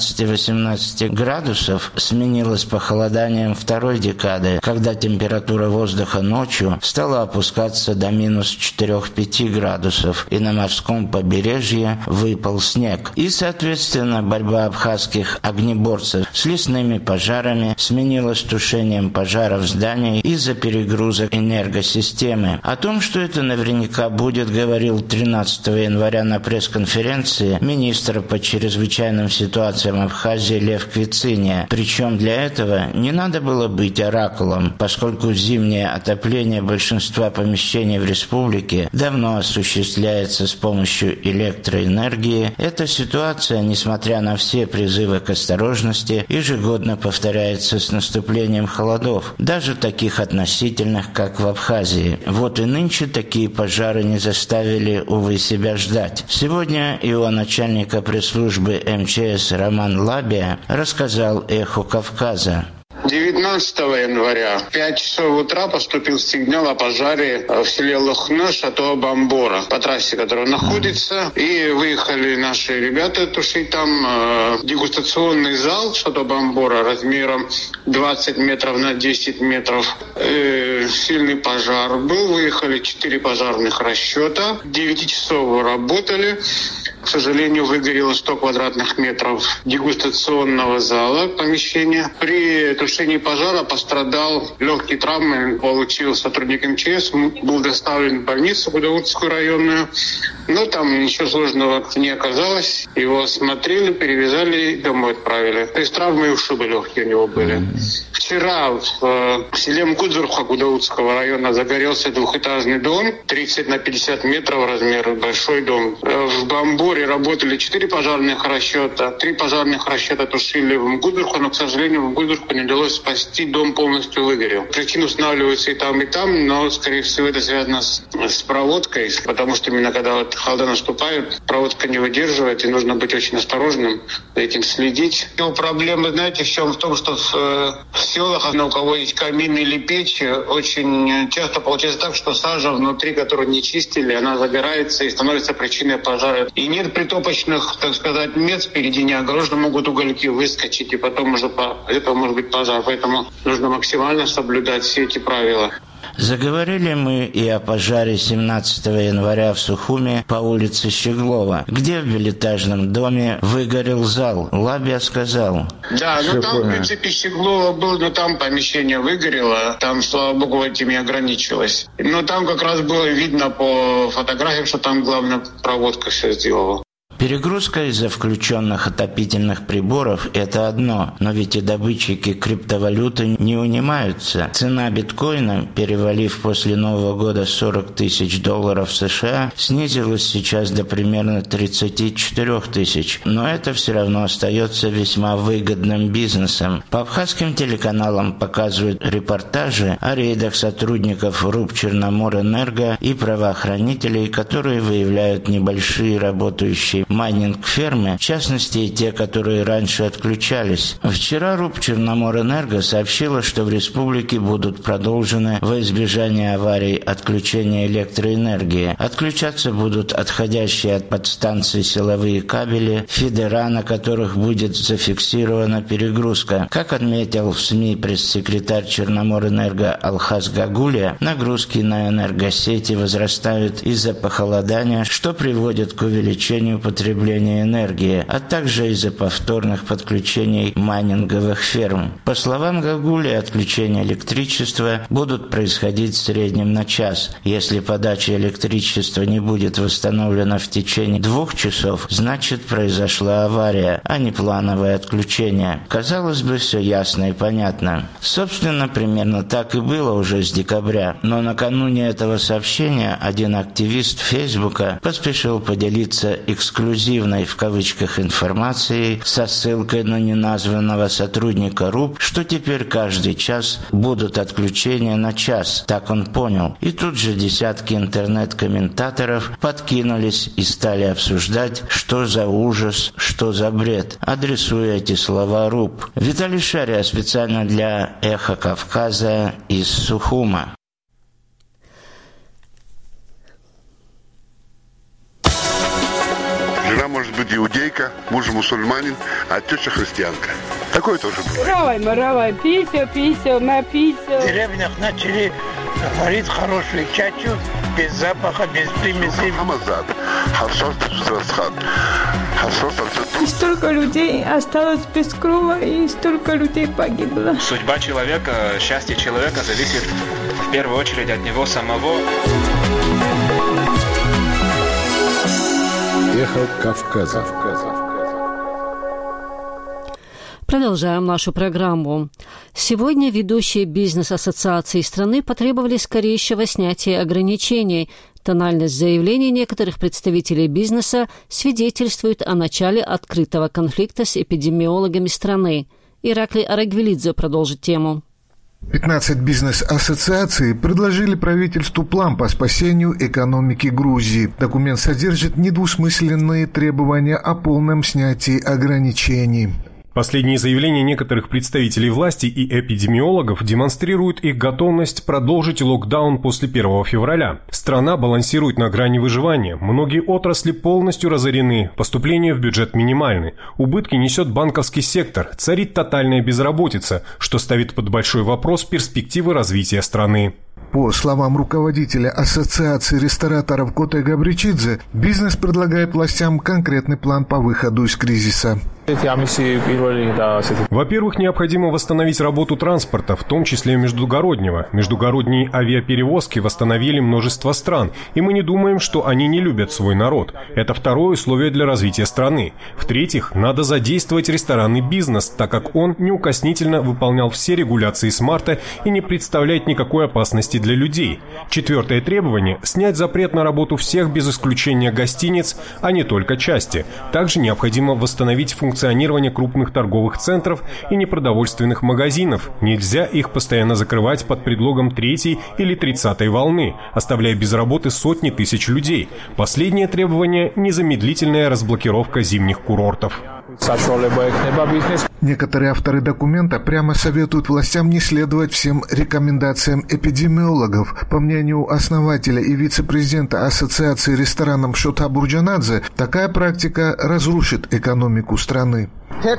17-18 градусов, сменилась похолоданием второй декады, когда температура воздуха ночью стала опускаться до минус 4-5 градусов, и на морском побережье выпал снег. И, соответственно, борьба абхазских огнеборцев с лесными пожарами сменилась тушением пожаров зданий из-за перегрузок энергосистемы. О том, что это наверняка будет, говорил 13 января на пресс-конференции министр по чрезвычайным ситуациям Абхазии Лев Квициния. Причем для этого не надо было быть оракулом, поскольку зимнее отопление большинства помещений в республике давно осуществляется с помощью электроэнергии. Эта ситуация, несмотря на все призывы к осторожности, ежегодно повторяется с наступлением холодов, даже таких относительных, как в Абхазии. Вот и нынче такие пожары не заставили, увы, себя ждать. Сегодня его начальника пресс-службы МЧС Роман Лабия рассказал «Эху Кавказа». 19 января в 5 часов утра поступил сигнал о пожаре в селе Лохно, шато Бамбора, по трассе, которая находится. И выехали наши ребята тушить там дегустационный зал шато Бамбора размером 20 метров на 10 метров. Сильный пожар был. Выехали 4 пожарных расчета. 9 часов работали. К сожалению, выгорело 100 квадратных метров дегустационного зала, помещения. При тушении пожара пострадал, легкие травмы получил сотрудник МЧС, был доставлен в больницу Гудаутскую районную, но там ничего сложного не оказалось. Его осмотрели, перевязали и домой отправили. То есть травмы и ушибы легкие у него были. Вчера в селе Мгудзурха Гудаутского района загорелся двухэтажный дом, 30 на 50 метров размер, большой дом. В Бамборе работали 4 пожарных расчета, 3 пожарных расчета тушили в Мгудзурху, но, к сожалению, в Мгудзурху не удалось спасти, дом полностью выгорел. Причина устанавливается и там, но, скорее всего, это связано с проводкой, потому что именно когда вот холода наступают, проводка не выдерживает, и нужно быть очень осторожным, за этим следить. Но проблема, знаете, в чем? В том, что в селах, у кого есть камин или печь, очень часто получается так, что сажа внутри, которую не чистили, она загорается и становится причиной пожара. И нет притопочных, так сказать, мест впереди не огорожено, могут угольки выскочить, и потом это может быть пожар. Поэтому нужно максимально соблюдать все эти правила. Заговорили мы и о пожаре 17 января в Сухуми по улице Щеглова, где в билетажном доме выгорел зал. Лабия сказал. Да, там, в принципе, Щеглова был, но там помещение выгорело. Там, слава богу, этим и ограничилось. Но там как раз было видно по фотографиям, что там, главное, проводка все сделала. Перегрузка из-за включенных отопительных приборов – это одно, но ведь и добытчики криптовалюты не унимаются. Цена биткоина, перевалив после Нового года $40 тысяч США, снизилась сейчас до примерно 34 тысяч, но это все равно остается весьма выгодным бизнесом. По абхазским телеканалам показывают репортажи о рейдах сотрудников РУП «Черноморэнерго» и правоохранителей, которые выявляют небольшие работающие майнинг-фермы, в частности и те, которые раньше отключались. Вчера РУП «Черноморэнерго» сообщила, что в республике будут продолжены во избежание аварий отключения электроэнергии. Отключаться будут отходящие от подстанций силовые кабели, фидера, на которых будет зафиксирована перегрузка. Как отметил в СМИ пресс-секретарь Черноморэнерго Алхаз Гагулия, нагрузки на энергосети возрастают из-за похолодания, что приводит к увеличению потребления энергии, а также из-за повторных подключений майнинговых ферм. По словам Гагулия, отключения электричества будут происходить в среднем на час. Если подача электричества не будет восстановлена в течение 2 часов, значит произошла авария, а не плановое отключение. Казалось бы, все ясно и понятно. Собственно, примерно так и было уже с декабря. Но накануне этого сообщения один активист Фейсбука поспешил поделиться эксклюзивной в кавычках информацией со ссылкой на неназванного сотрудника РУП, что теперь каждый час будут отключения на час. Так он понял. И тут же десятки интернет-комментаторов подкинулись и стали обсуждать, что за ужас, что за бред, адресуя эти слова РУП. Виталий Шария специально для «Эхо Кавказа» из Сухума. Жена может быть иудейка, муж мусульманин, а теща христианка. Такое тоже бывает. Маравай, писю, на писю. В деревнях начали варить хорошую чачу, без запаха, без примесей. И столько людей осталось без крова, и столько людей погибло. Судьба человека, счастье человека зависит в первую очередь от него самого. Эхо Кавказа. Продолжаем нашу программу. Сегодня ведущие бизнес-ассоциации страны потребовали скорейшего снятия ограничений. Тональность заявлений некоторых представителей бизнеса свидетельствует о начале открытого конфликта с эпидемиологами страны. Ираклий Арагвелидзе продолжит тему. 15 бизнес-ассоциаций предложили правительству план по спасению экономики Грузии. Документ содержит недвусмысленные требования о полном снятии ограничений. Последние заявления некоторых представителей власти и эпидемиологов демонстрируют их готовность продолжить локдаун после 1 февраля. Страна балансирует на грани выживания. Многие отрасли полностью разорены, поступления в бюджет минимальны. Убытки несет банковский сектор, царит тотальная безработица, что ставит под большой вопрос перспективы развития страны. По словам руководителя Ассоциации рестораторов Коте Габричидзе, бизнес предлагает властям конкретный план по выходу из кризиса. Во-первых, необходимо восстановить работу транспорта, в том числе междугороднего. Междугородние авиаперевозки восстановили множество стран, и мы не думаем, что они не любят свой народ. Это второе условие для развития страны. В-третьих, надо задействовать ресторанный бизнес, так как он неукоснительно выполнял все регуляции с марта и не представляет никакой опасности для людей. Четвертое требование – снять запрет на работу всех без исключения гостиниц, а не только части. Также необходимо восстановить функционирование крупных торговых центров и непродовольственных магазинов. Нельзя их постоянно закрывать под предлогом 3-й или 30-й волны, оставляя без работы сотни тысяч людей. Последнее требование – незамедлительная разблокировка зимних курортов. Некоторые авторы документа прямо советуют властям не следовать всем рекомендациям эпидемиологов. По мнению основателя и вице-президента Ассоциации ресторанов Шота Бурджанадзе, такая практика разрушит экономику страны.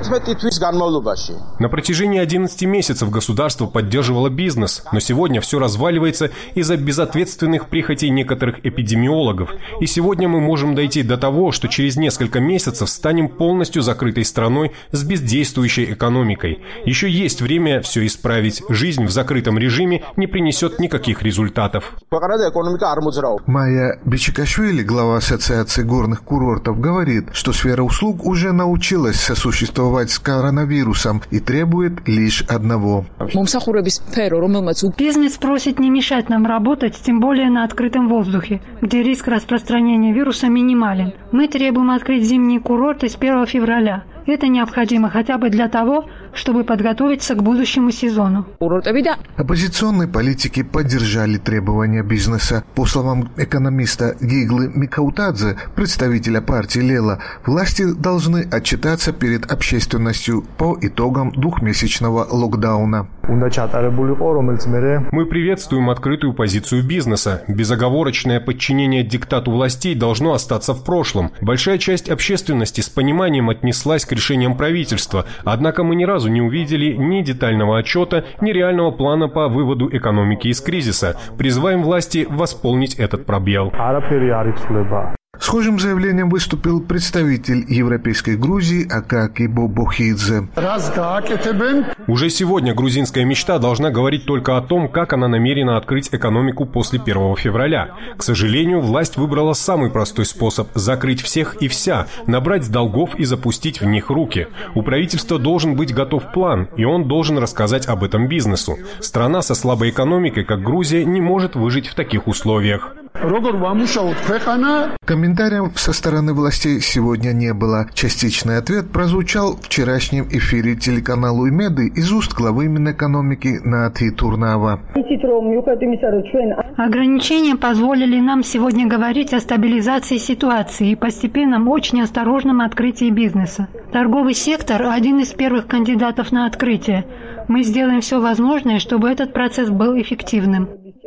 На протяжении 11 месяцев государство поддерживало бизнес, но сегодня все разваливается из-за безответственных прихотей некоторых эпидемиологов. И сегодня мы можем дойти до того, что через несколько месяцев станем полностью закрытой страной с бездействующей экономикой. Еще есть время все исправить. Жизнь в закрытом режиме не принесет никаких результатов. Майя Бичикашвили, глава Ассоциации горных курортов, говорит, что сфера услуг уже научилась сосуществовать с коронавирусом и требует лишь одного. Бизнес просит не мешать нам работать, тем более на открытом воздухе, где риск распространения вируса минимален. Мы требуем открыть зимние курорты с 1 февраля. Это необходимо хотя бы для того, чтобы подготовиться к будущему сезону. Оппозиционные политики поддержали требования бизнеса. По словам экономиста Гиглы Микаутадзе, представителя партии Лела, власти должны отчитаться перед общественностью по итогам двухмесячного локдауна. Мы приветствуем открытую позицию бизнеса. Безоговорочное подчинение диктату властей должно остаться в прошлом. Большая часть общественности с пониманием отнеслась к решениям правительства, однако мы ни разу не увидели ни детального отчета, ни реального плана по выводу экономики из кризиса. Призываем власти восполнить этот пробел. Схожим заявлением выступил представитель Европейской Грузии Акаки Бобохидзе. Уже сегодня грузинская мечта должна говорить только о том, как она намерена открыть экономику после 1 февраля. К сожалению, власть выбрала самый простой способ – закрыть всех и вся, набрать с долгов и запустить в них руки. У правительства должен быть готов план, и он должен рассказать об этом бизнесу. Страна со слабой экономикой, как Грузия, не может выжить в таких условиях. Комментариев со стороны властей сегодня не было. Частичный ответ прозвучал в вчерашнем эфире телеканалу Имеды из уст главы Минэкономики Наати Турнава. Ограничения позволили нам сегодня говорить о стабилизации ситуации и постепенном, очень осторожном открытии бизнеса. Торговый сектор – один из первых кандидатов на открытие. Мы сделаем все возможное, чтобы этот процесс был эффективным.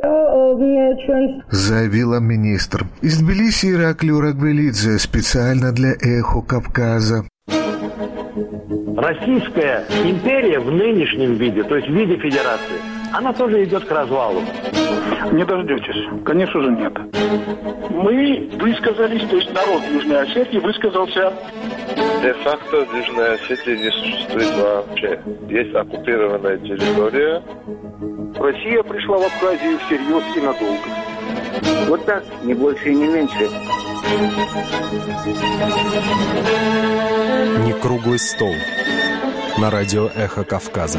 Заявила министр. Из Тбилиси Ираклий Урагвелидзе специально для «Эхо Кавказа». Российская империя в нынешнем виде, то есть в виде федерации, она тоже идет к развалу. Не дождетесь. Конечно же, нет. Мы высказались, то есть народ Южной Осетии высказался. Де-факто в Южной Осетии не существует вообще. Есть оккупированная территория. Россия пришла в Абхазию всерьез и надолго. Вот так, не больше и не меньше. Не круглый стол. На радио «Эхо Кавказа».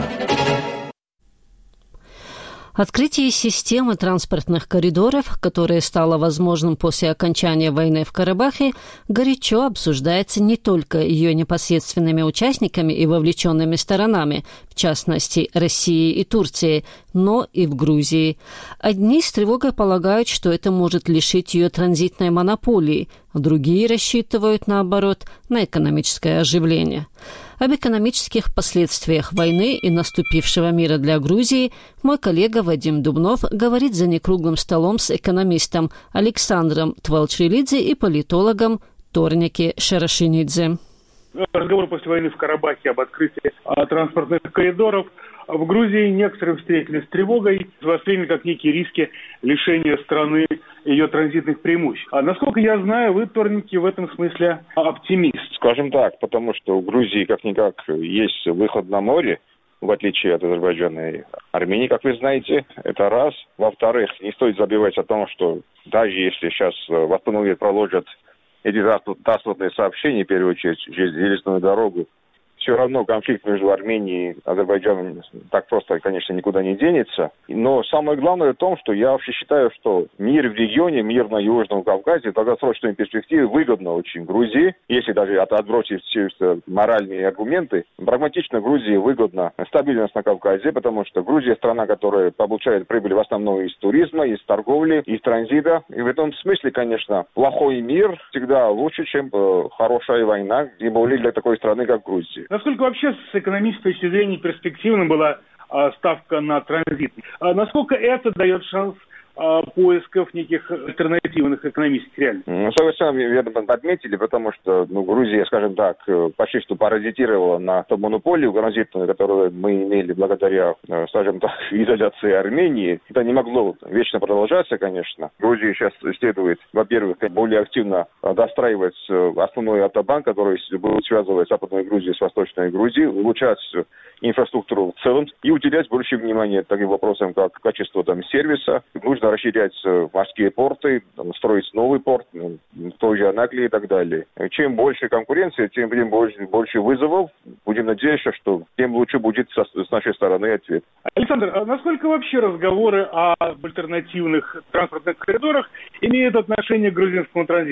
Открытие системы транспортных коридоров, которое стало возможным после окончания войны в Карабахе, горячо обсуждается не только ее непосредственными участниками и вовлеченными сторонами, в частности Россией и Турцией, но и в Грузии. Одни с тревогой полагают, что это может лишить ее транзитной монополии, другие рассчитывают, наоборот, на экономическое оживление. Об экономических последствиях войны и наступившего мира для Грузии мой коллега Вадим Дубнов говорит за некруглым столом с экономистом Александром Твалчрилидзе и политологом Торники Шарашинидзе. Разговор после войны в Карабахе об открытии транспортных коридоров в Грузии некоторые встретили с тревогой, восприняли как некие риски лишения страны ее транзитных преимуществ. А насколько я знаю, вы, Торники, в этом смысле оптимист. Скажем так, потому что у Грузии как-никак есть выход на море, в отличие от Азербайджана и Армении, как вы знаете. Это раз. Во-вторых, не стоит забывать о том, что даже если сейчас восстановят, проложат эти транспортные сообщения, в первую очередь, через железную дорогу, все равно конфликт между Арменией и Азербайджаном так просто, конечно, никуда не денется. Но самое главное в том, что я вообще считаю, что мир в регионе, мир на Южном Кавказе в долгосрочной перспективе выгодно очень Грузии. Если даже отбросить все моральные аргументы, прагматично Грузии выгодна стабильность на Кавказе, потому что Грузия страна, которая получает прибыль в основном из туризма, из торговли, из транзита. И в этом смысле, конечно, плохой мир всегда лучше, чем хорошая война, тем более для такой страны, как Грузия. Насколько вообще с экономической точки зрения перспективна была ставка на транзит? Насколько это дает шанс поисков неких альтернативных экономических реальностей? Совершенно верно отметили, потому что Грузия, скажем так, почти что паразитировала на ту монополию транзитную, которую мы имели благодаря, скажем так, изоляции Армении. Это не могло вечно продолжаться, конечно. Грузия сейчас следует, во-первых, более активно достраивать основной автобан, который будет связывать Западную Грузию с Восточной Грузией, улучшать инфраструктуру в целом и уделять больше внимания таким вопросам, как качество сервиса. Нужно расширять морские порты, строить новый порт, той же Анаклии и так далее. Чем больше конкуренции, тем больше вызовов. Будем надеяться, что тем лучше будет с нашей стороны ответ. Александр, а насколько вообще разговоры об альтернативных транспортных коридорах имеют отношение к грузинскому транзиту?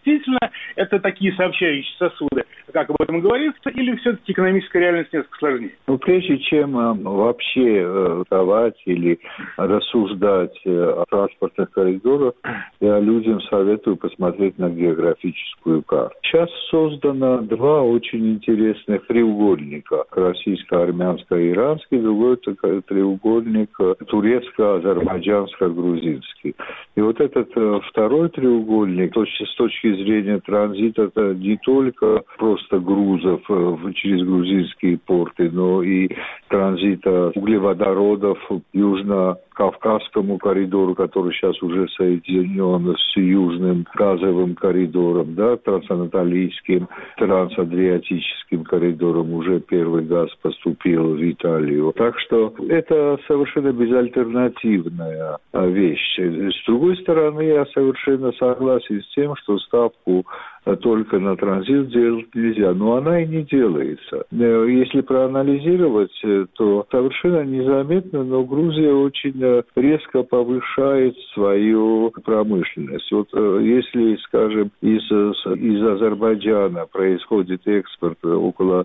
действительно это такие сообщающие сосуды, как об этом говорится, или все-таки экономическая реальность несколько сложнее? Прежде чем вообще давать или рассуждать о транспортных коридорах, я людям советую посмотреть на географическую карту. Сейчас создано два очень интересных треугольника. Российско-армянско-иранский, другой треугольник турецко-азербайджанско-грузинский. И вот этот второй треугольник, с точки зрения транзита, это не только просто грузов через грузинские порты, но и транзита углеводородов южно-кавказскому коридору, который сейчас уже соединен с южным газовым коридором, да, трансанатолийским, трансадриатическим коридором. Уже первый газ поступил в Италию. Так что это совершенно безальтернативная вещь. С другой стороны, я совершенно согласен с тем, что ставку только на транзит делать нельзя, но она и не делается. Если проанализировать, то совершенно незаметно, но Грузия очень резко повышает свою промышленность. Вот если, скажем, из Азербайджана происходит экспорт около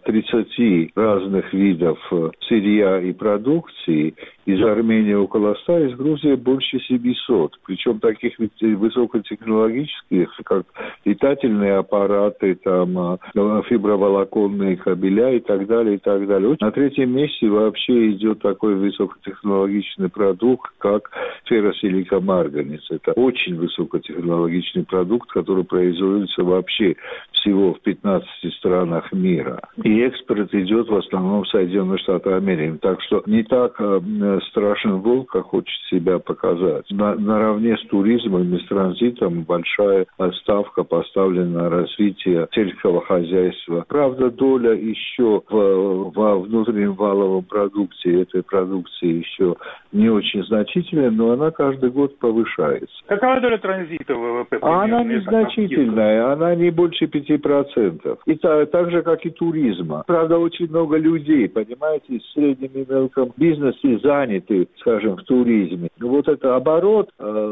30 разных видов сырья и продукции, из Армении около 100, из Грузии больше 700. Причем таких высокотехнологических, как летательные аппараты, там, фиброволоконные кабеля и так далее, и так далее. На третьем месте вообще идет такой высокотехнологичный продукт, как ферросиликомарганец. Это очень высокотехнологичный продукт, который производится вообще всего в 15 странах мира. И экспорт идет в основном в Соединенные Штаты Америки. Так что не так страшен волк, как хочет себя показать. Наравне с туризмом и с транзитом большая ставка поставлена на развитие сельского хозяйства. Правда, доля еще во внутреннем валовом продукте этой продукции еще не очень значительная, но она каждый год повышается. Какова доля транзита в ВВП? Она незначительная, она не больше 5%. И так же, как и туризма. Правда, очень много людей, понимаете, в среднем и мелком бизнесе заняты, скажем, в туризме. Вот это оборот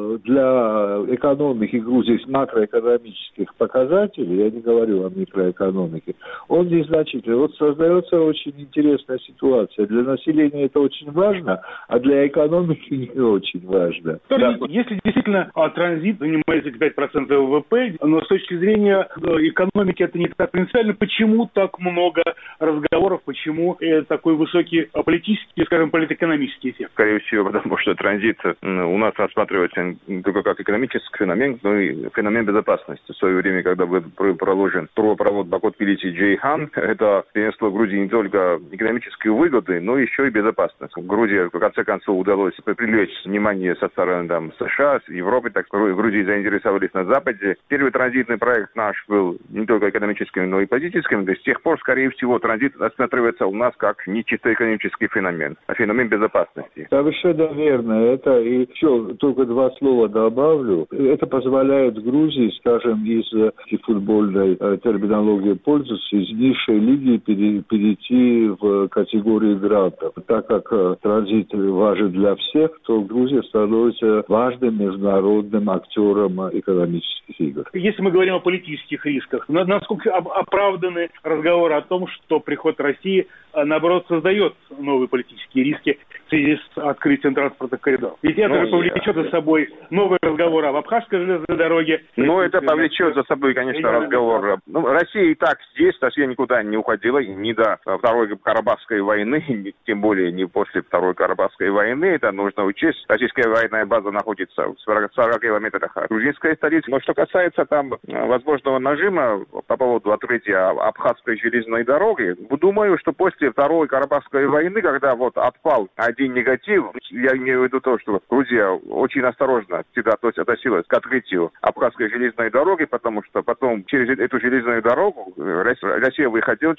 для экономики Грузии с макроэкономических показателей, я не говорю о микроэкономике, он незначительный. Вот создается очень интересная ситуация. Для населения это очень важно, а для экономики не очень важно. Если действительно транзит занимает 5% ВВП, но с точки зрения экономики это не так принципиально, почему так много разговоров, почему такой высокий политический, скажем, политэкономический эффект? Скорее всего, потому что транзит у нас рассматривается не только как экономический феномен, но и феномен безопасности. В свое время, когда был проложен трубопровод Бакут-Тбилиси-Джейхан, это принесло Грузии не только экономические выгоды, но еще и безопасность. Грузии, в конце концов, удалось привлечь внимание со стороны США, Европы, так что Грузии заинтересовались на Западе. Первый транзитный проект наш был не только экономическим, но и политическим. С тех пор, скорее всего, транзит рассматривается у нас как не чисто экономический феномен, а феномен безопасности. Совершенно верно. Это и все, только два слова добавлю. Это позволяет Грузии, скажем, из футбольной терминологии пользоваться, из низшей лиги перейти в категорию грантов. Так как транзит важен для всех, то Грузия становится важным международным актером экономических игр. Если мы говорим о политических рисках, насколько оправданы разговоры о том, что приход России, наоборот, создает новые политические риски в связи с открытием транспортных коридоров? Ведь это же повлечет за собой новый разговор об Абхазской железной дороге. Это повлечет за собой, конечно, разговор. Россия и так здесь, Россия никуда не уходила, ни до Второй Карабахской войны, тем более не после Второй Карабахской войны. Это нужно учесть. Российская военная база находится в 40 километрах от грузинской столицы. Но что касается там возможного нажима по поводу открытия Абхазской железной дороги, думаю, что после Второй Карабахской войны, когда отпал один негатив, я имею в виду то, что Грузия очень осторожно всегда относилась к открытию Абхазской железной дороги, потому что потом через эту железную дорогу Россия выходила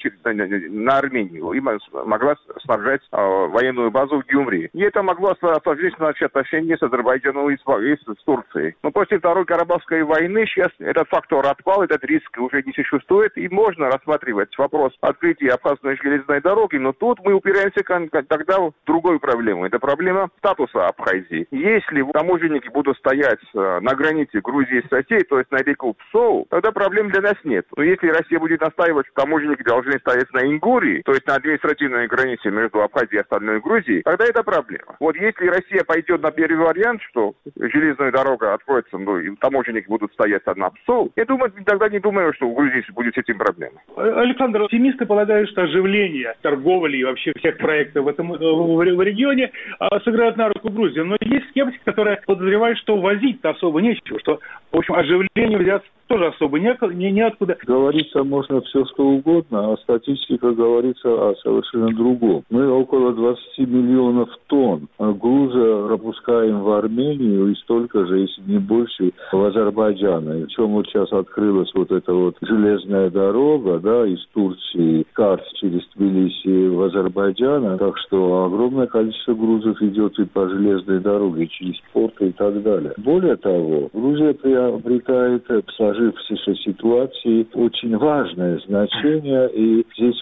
на Армению и могла снабжать военную базу в Гюмри. И это могло осложнить наши отношения с Азербайджаном и с Турцией. Но после Второй Карабахской войны сейчас этот фактор отпал, этот риск уже не существует, и можно рассматривать вопрос открытия Абхазской железной дороги, но тут мы упираемся тогда в другую проблему. проблема? Это проблема статуса Абхазии. Если таможенники будут стоять на границе Грузии с Россией, то есть на реку Псоу, тогда проблем для нас нет. Но если Россия будет настаивать, что таможенники должны стоять на Ингурии, то есть на административной границе между Абхазией и остальной Грузией, тогда это проблема. Вот если Россия пойдет на первый вариант, что железная дорога откроется, и таможенники будут стоять на Псоу, я думаю, тогда не думаю, что у Грузии будет с этим проблема. Александр, оптимисты полагают, что оживление торговли и вообще всех проектов в регионе сыграют на руку Грузии. Но есть скептики, которые подозревают, что возить-то особо нечего, что, в общем, оживление взять тоже особо неоткуда. Говорится можно все, что угодно, а статистика говорится о совершенно другом. Мы около 20 миллионов тонн груза пропускаем в Армению и столько же, если не больше, в Азербайджан. И причем вот сейчас открылась вот эта вот железная дорога, да, из Турции, Карс через Тбилиси в Азербайджан. Так что огромное количество грузов идет и по железной дороге, через порты и так далее. Более того, Грузия приобретает сложившейся ситуации очень важное значение, и здесь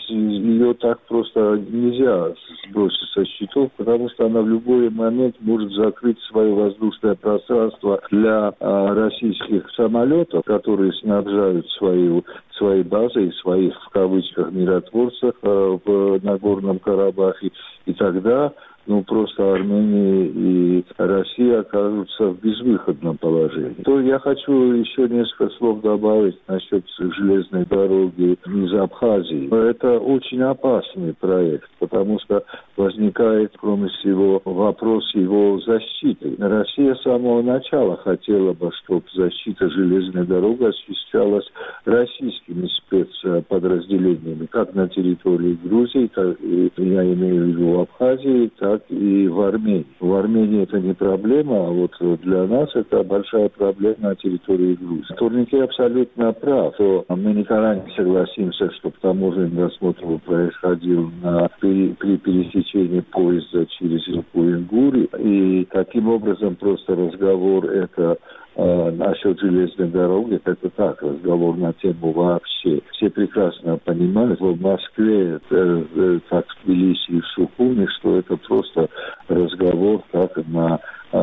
ее так просто нельзя сбросить со счетов, потому что она в любой момент может закрыть свое воздушное пространство для российских самолетов, которые снабжают свои базы и своих, в кавычках, миротворцев в Нагорном Карабахе, и тогда просто Армения и Россия окажутся в безвыходном положении. То я хочу еще несколько слов добавить насчет железной дороги из Абхазии. Это очень опасный проект, потому что возникает, кроме всего, вопрос его защиты. Россия с самого начала хотела бы, чтобы защита железной дороги осуществлялась российскими спецподразделениями, как на территории Грузии, так и, я имею в виду, в Абхазии, так и в Армении. В Армении это не проблема, а вот для нас это большая проблема на территории Грузии. Турникей абсолютно прав, что мы никогда не согласимся, чтобы таможенный досмотр происходил при пересечении поезда через реку Ингури. И таким образом просто разговор это насчет железной дороги, это так, разговор на тему вообще. Все прекрасно понимают, в Москве, как в Тбилиси и в Сухуми, что это просто разговор как на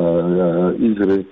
игры,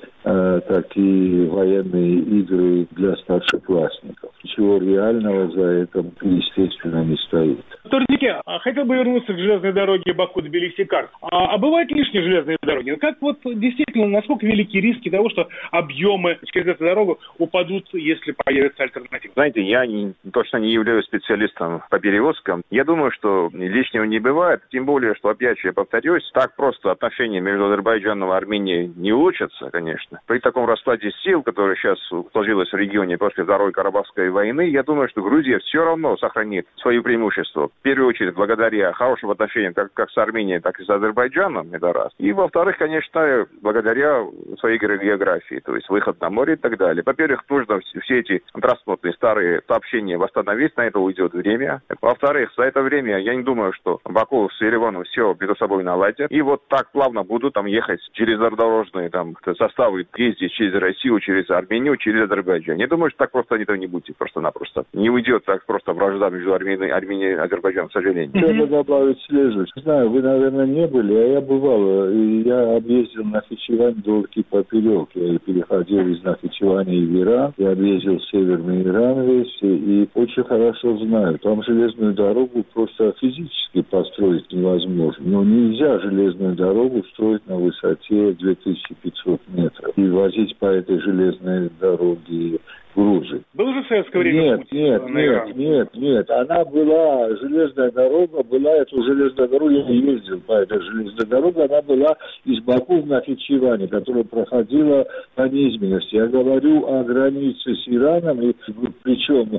такие военные игры для старшеклассников. Ничего реального за этим, естественно, не стоит. Турнике, хотел бы вернуться к железной дороге Баку-Тбилиси-Карс. А бывают лишние железные дороги? Как вот действительно, насколько велики риски того, что объемы через эту дорогу упадут, если появится альтернатива? Знаете, я точно не являюсь специалистом по перевозкам. Я думаю, что лишнего не бывает. Тем более, что, опять же, я повторюсь, так просто отношения между Азербайджаном и Арменией не улучшатся, конечно. При таком раскладе сил, который сейчас сложилось в регионе после Второй Карабахской войны, я думаю, что Грузия все равно сохранит свое преимущество. В первую очередь, благодаря хорошим отношениям как с Арменией, так и с Азербайджаном, это раз. И, во-вторых, конечно, благодаря своей географии, то есть выход на море и так далее. Во-первых, нужно все эти транспортные старые сообщения восстановить, на это уйдет время. Во-вторых, за это время я не думаю, что Баку с Ереваном все между собой наладят. И вот так плавно будут там ехать железнодорожные составы, ездить через Россию, через Армению, через Азербайджан. Я думаю, что так просто этого не будет просто-напросто. Не уйдет так просто вражда между Арменией и Азербайджаном, к сожалению. Хотел добавить следующее. Не знаю, вы, наверное, не были, а я бывал. И я объездил Нахичевань вдоль и поперек. Я переходил из Нахичевани в Иран. Я объездил Северный Иран весь. И очень хорошо знаю. Там железную дорогу просто физически построить невозможно. Но нельзя железную дорогу строить на высоте 2500 метров и возить по этой железной дороге грузы. Был же в советское время путь на Иран? Нет. Она была, железная дорога была, эту железную дорогу, я ездил по этой железной дороге, она была из Баку в Нахичеване, которая проходила по низменности. Я говорю о границе с Ираном, и причем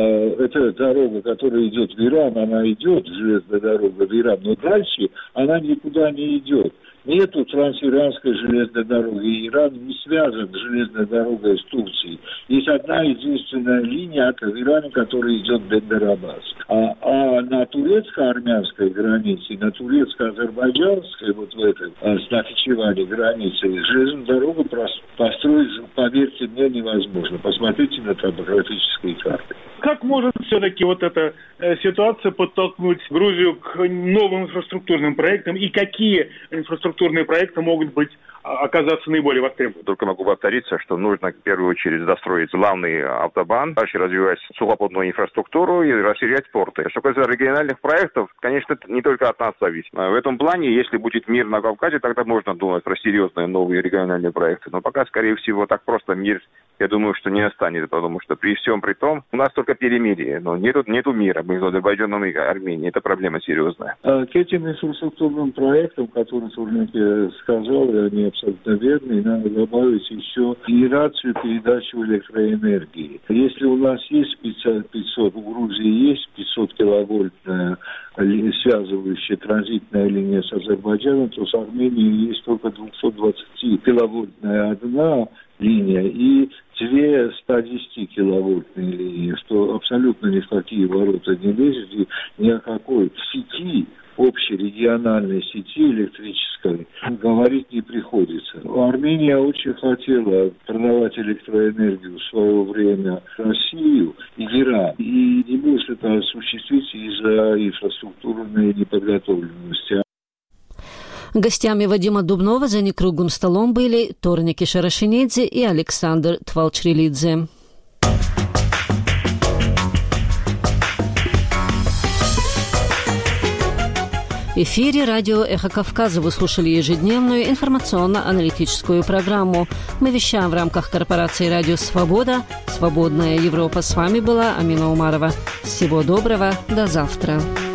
эта дорога, которая идет в Иран, она идет, железная дорога в Иран, но дальше она никуда не идет. Нету трансиранской железной дороги. Иран не связан с железной дорогой с Турцией. Есть одна единственная линия от Ирана, которая идет в Бендер-Аббас. А на турецко-армянской границе, на турецко-азербайджанской, вот в этой, с Нахичевани границе, железную дорогу построить, поверьте мне, невозможно. Посмотрите на топографические карты. Как может все-таки вот эта ситуация подтолкнуть Грузию к новым инфраструктурным проектам и какие инфраструктурные проекты могут быть оказаться наиболее востребованными? Только могу повториться, что нужно в первую очередь достроить главный автобан, дальше развивать сухопутную инфраструктуру и расширять порты. Что касается региональных проектов, конечно, это не только от нас зависит. В этом плане, если будет мир на Кавказе, тогда можно думать про серьезные новые региональные проекты. Но пока, скорее всего, так просто мир, я думаю, что не останется, потому что при всем при том, у нас только перемирие, но нету мира между Азербайджаном и Арменией. Это проблема серьезная. К этим инфраструктурным проектам, которые Сурненко сказал, они абсолютно верны, и надо добавить еще генерацию, передачу электроэнергии. Если у нас есть 500, в Грузии есть 500 киловольтная связывающая транзитная линия с Азербайджаном, то с Арменией есть только 220-киловольтная одна линия и 2 110-киловольтные линии, что абсолютно ни в какие ворота не лезет, и ни о какой сети, общей региональной сети электрической говорить не приходится. Армения очень хотела продавать электроэнергию в свое время Россию и Иран, и не может это осуществить из-за инфраструктурной неподготовленности. Гостями Вадима Дубнова за некруглым столом были Торники Шарашинидзе и Александр Твалчрилидзе. В эфире радио «Эхо Кавказа» вы слушали ежедневную информационно-аналитическую программу. Мы вещаем в рамках корпорации «Радио Свобода». «Свободная Европа». С вами была Амина Умарова. Всего доброго. До завтра.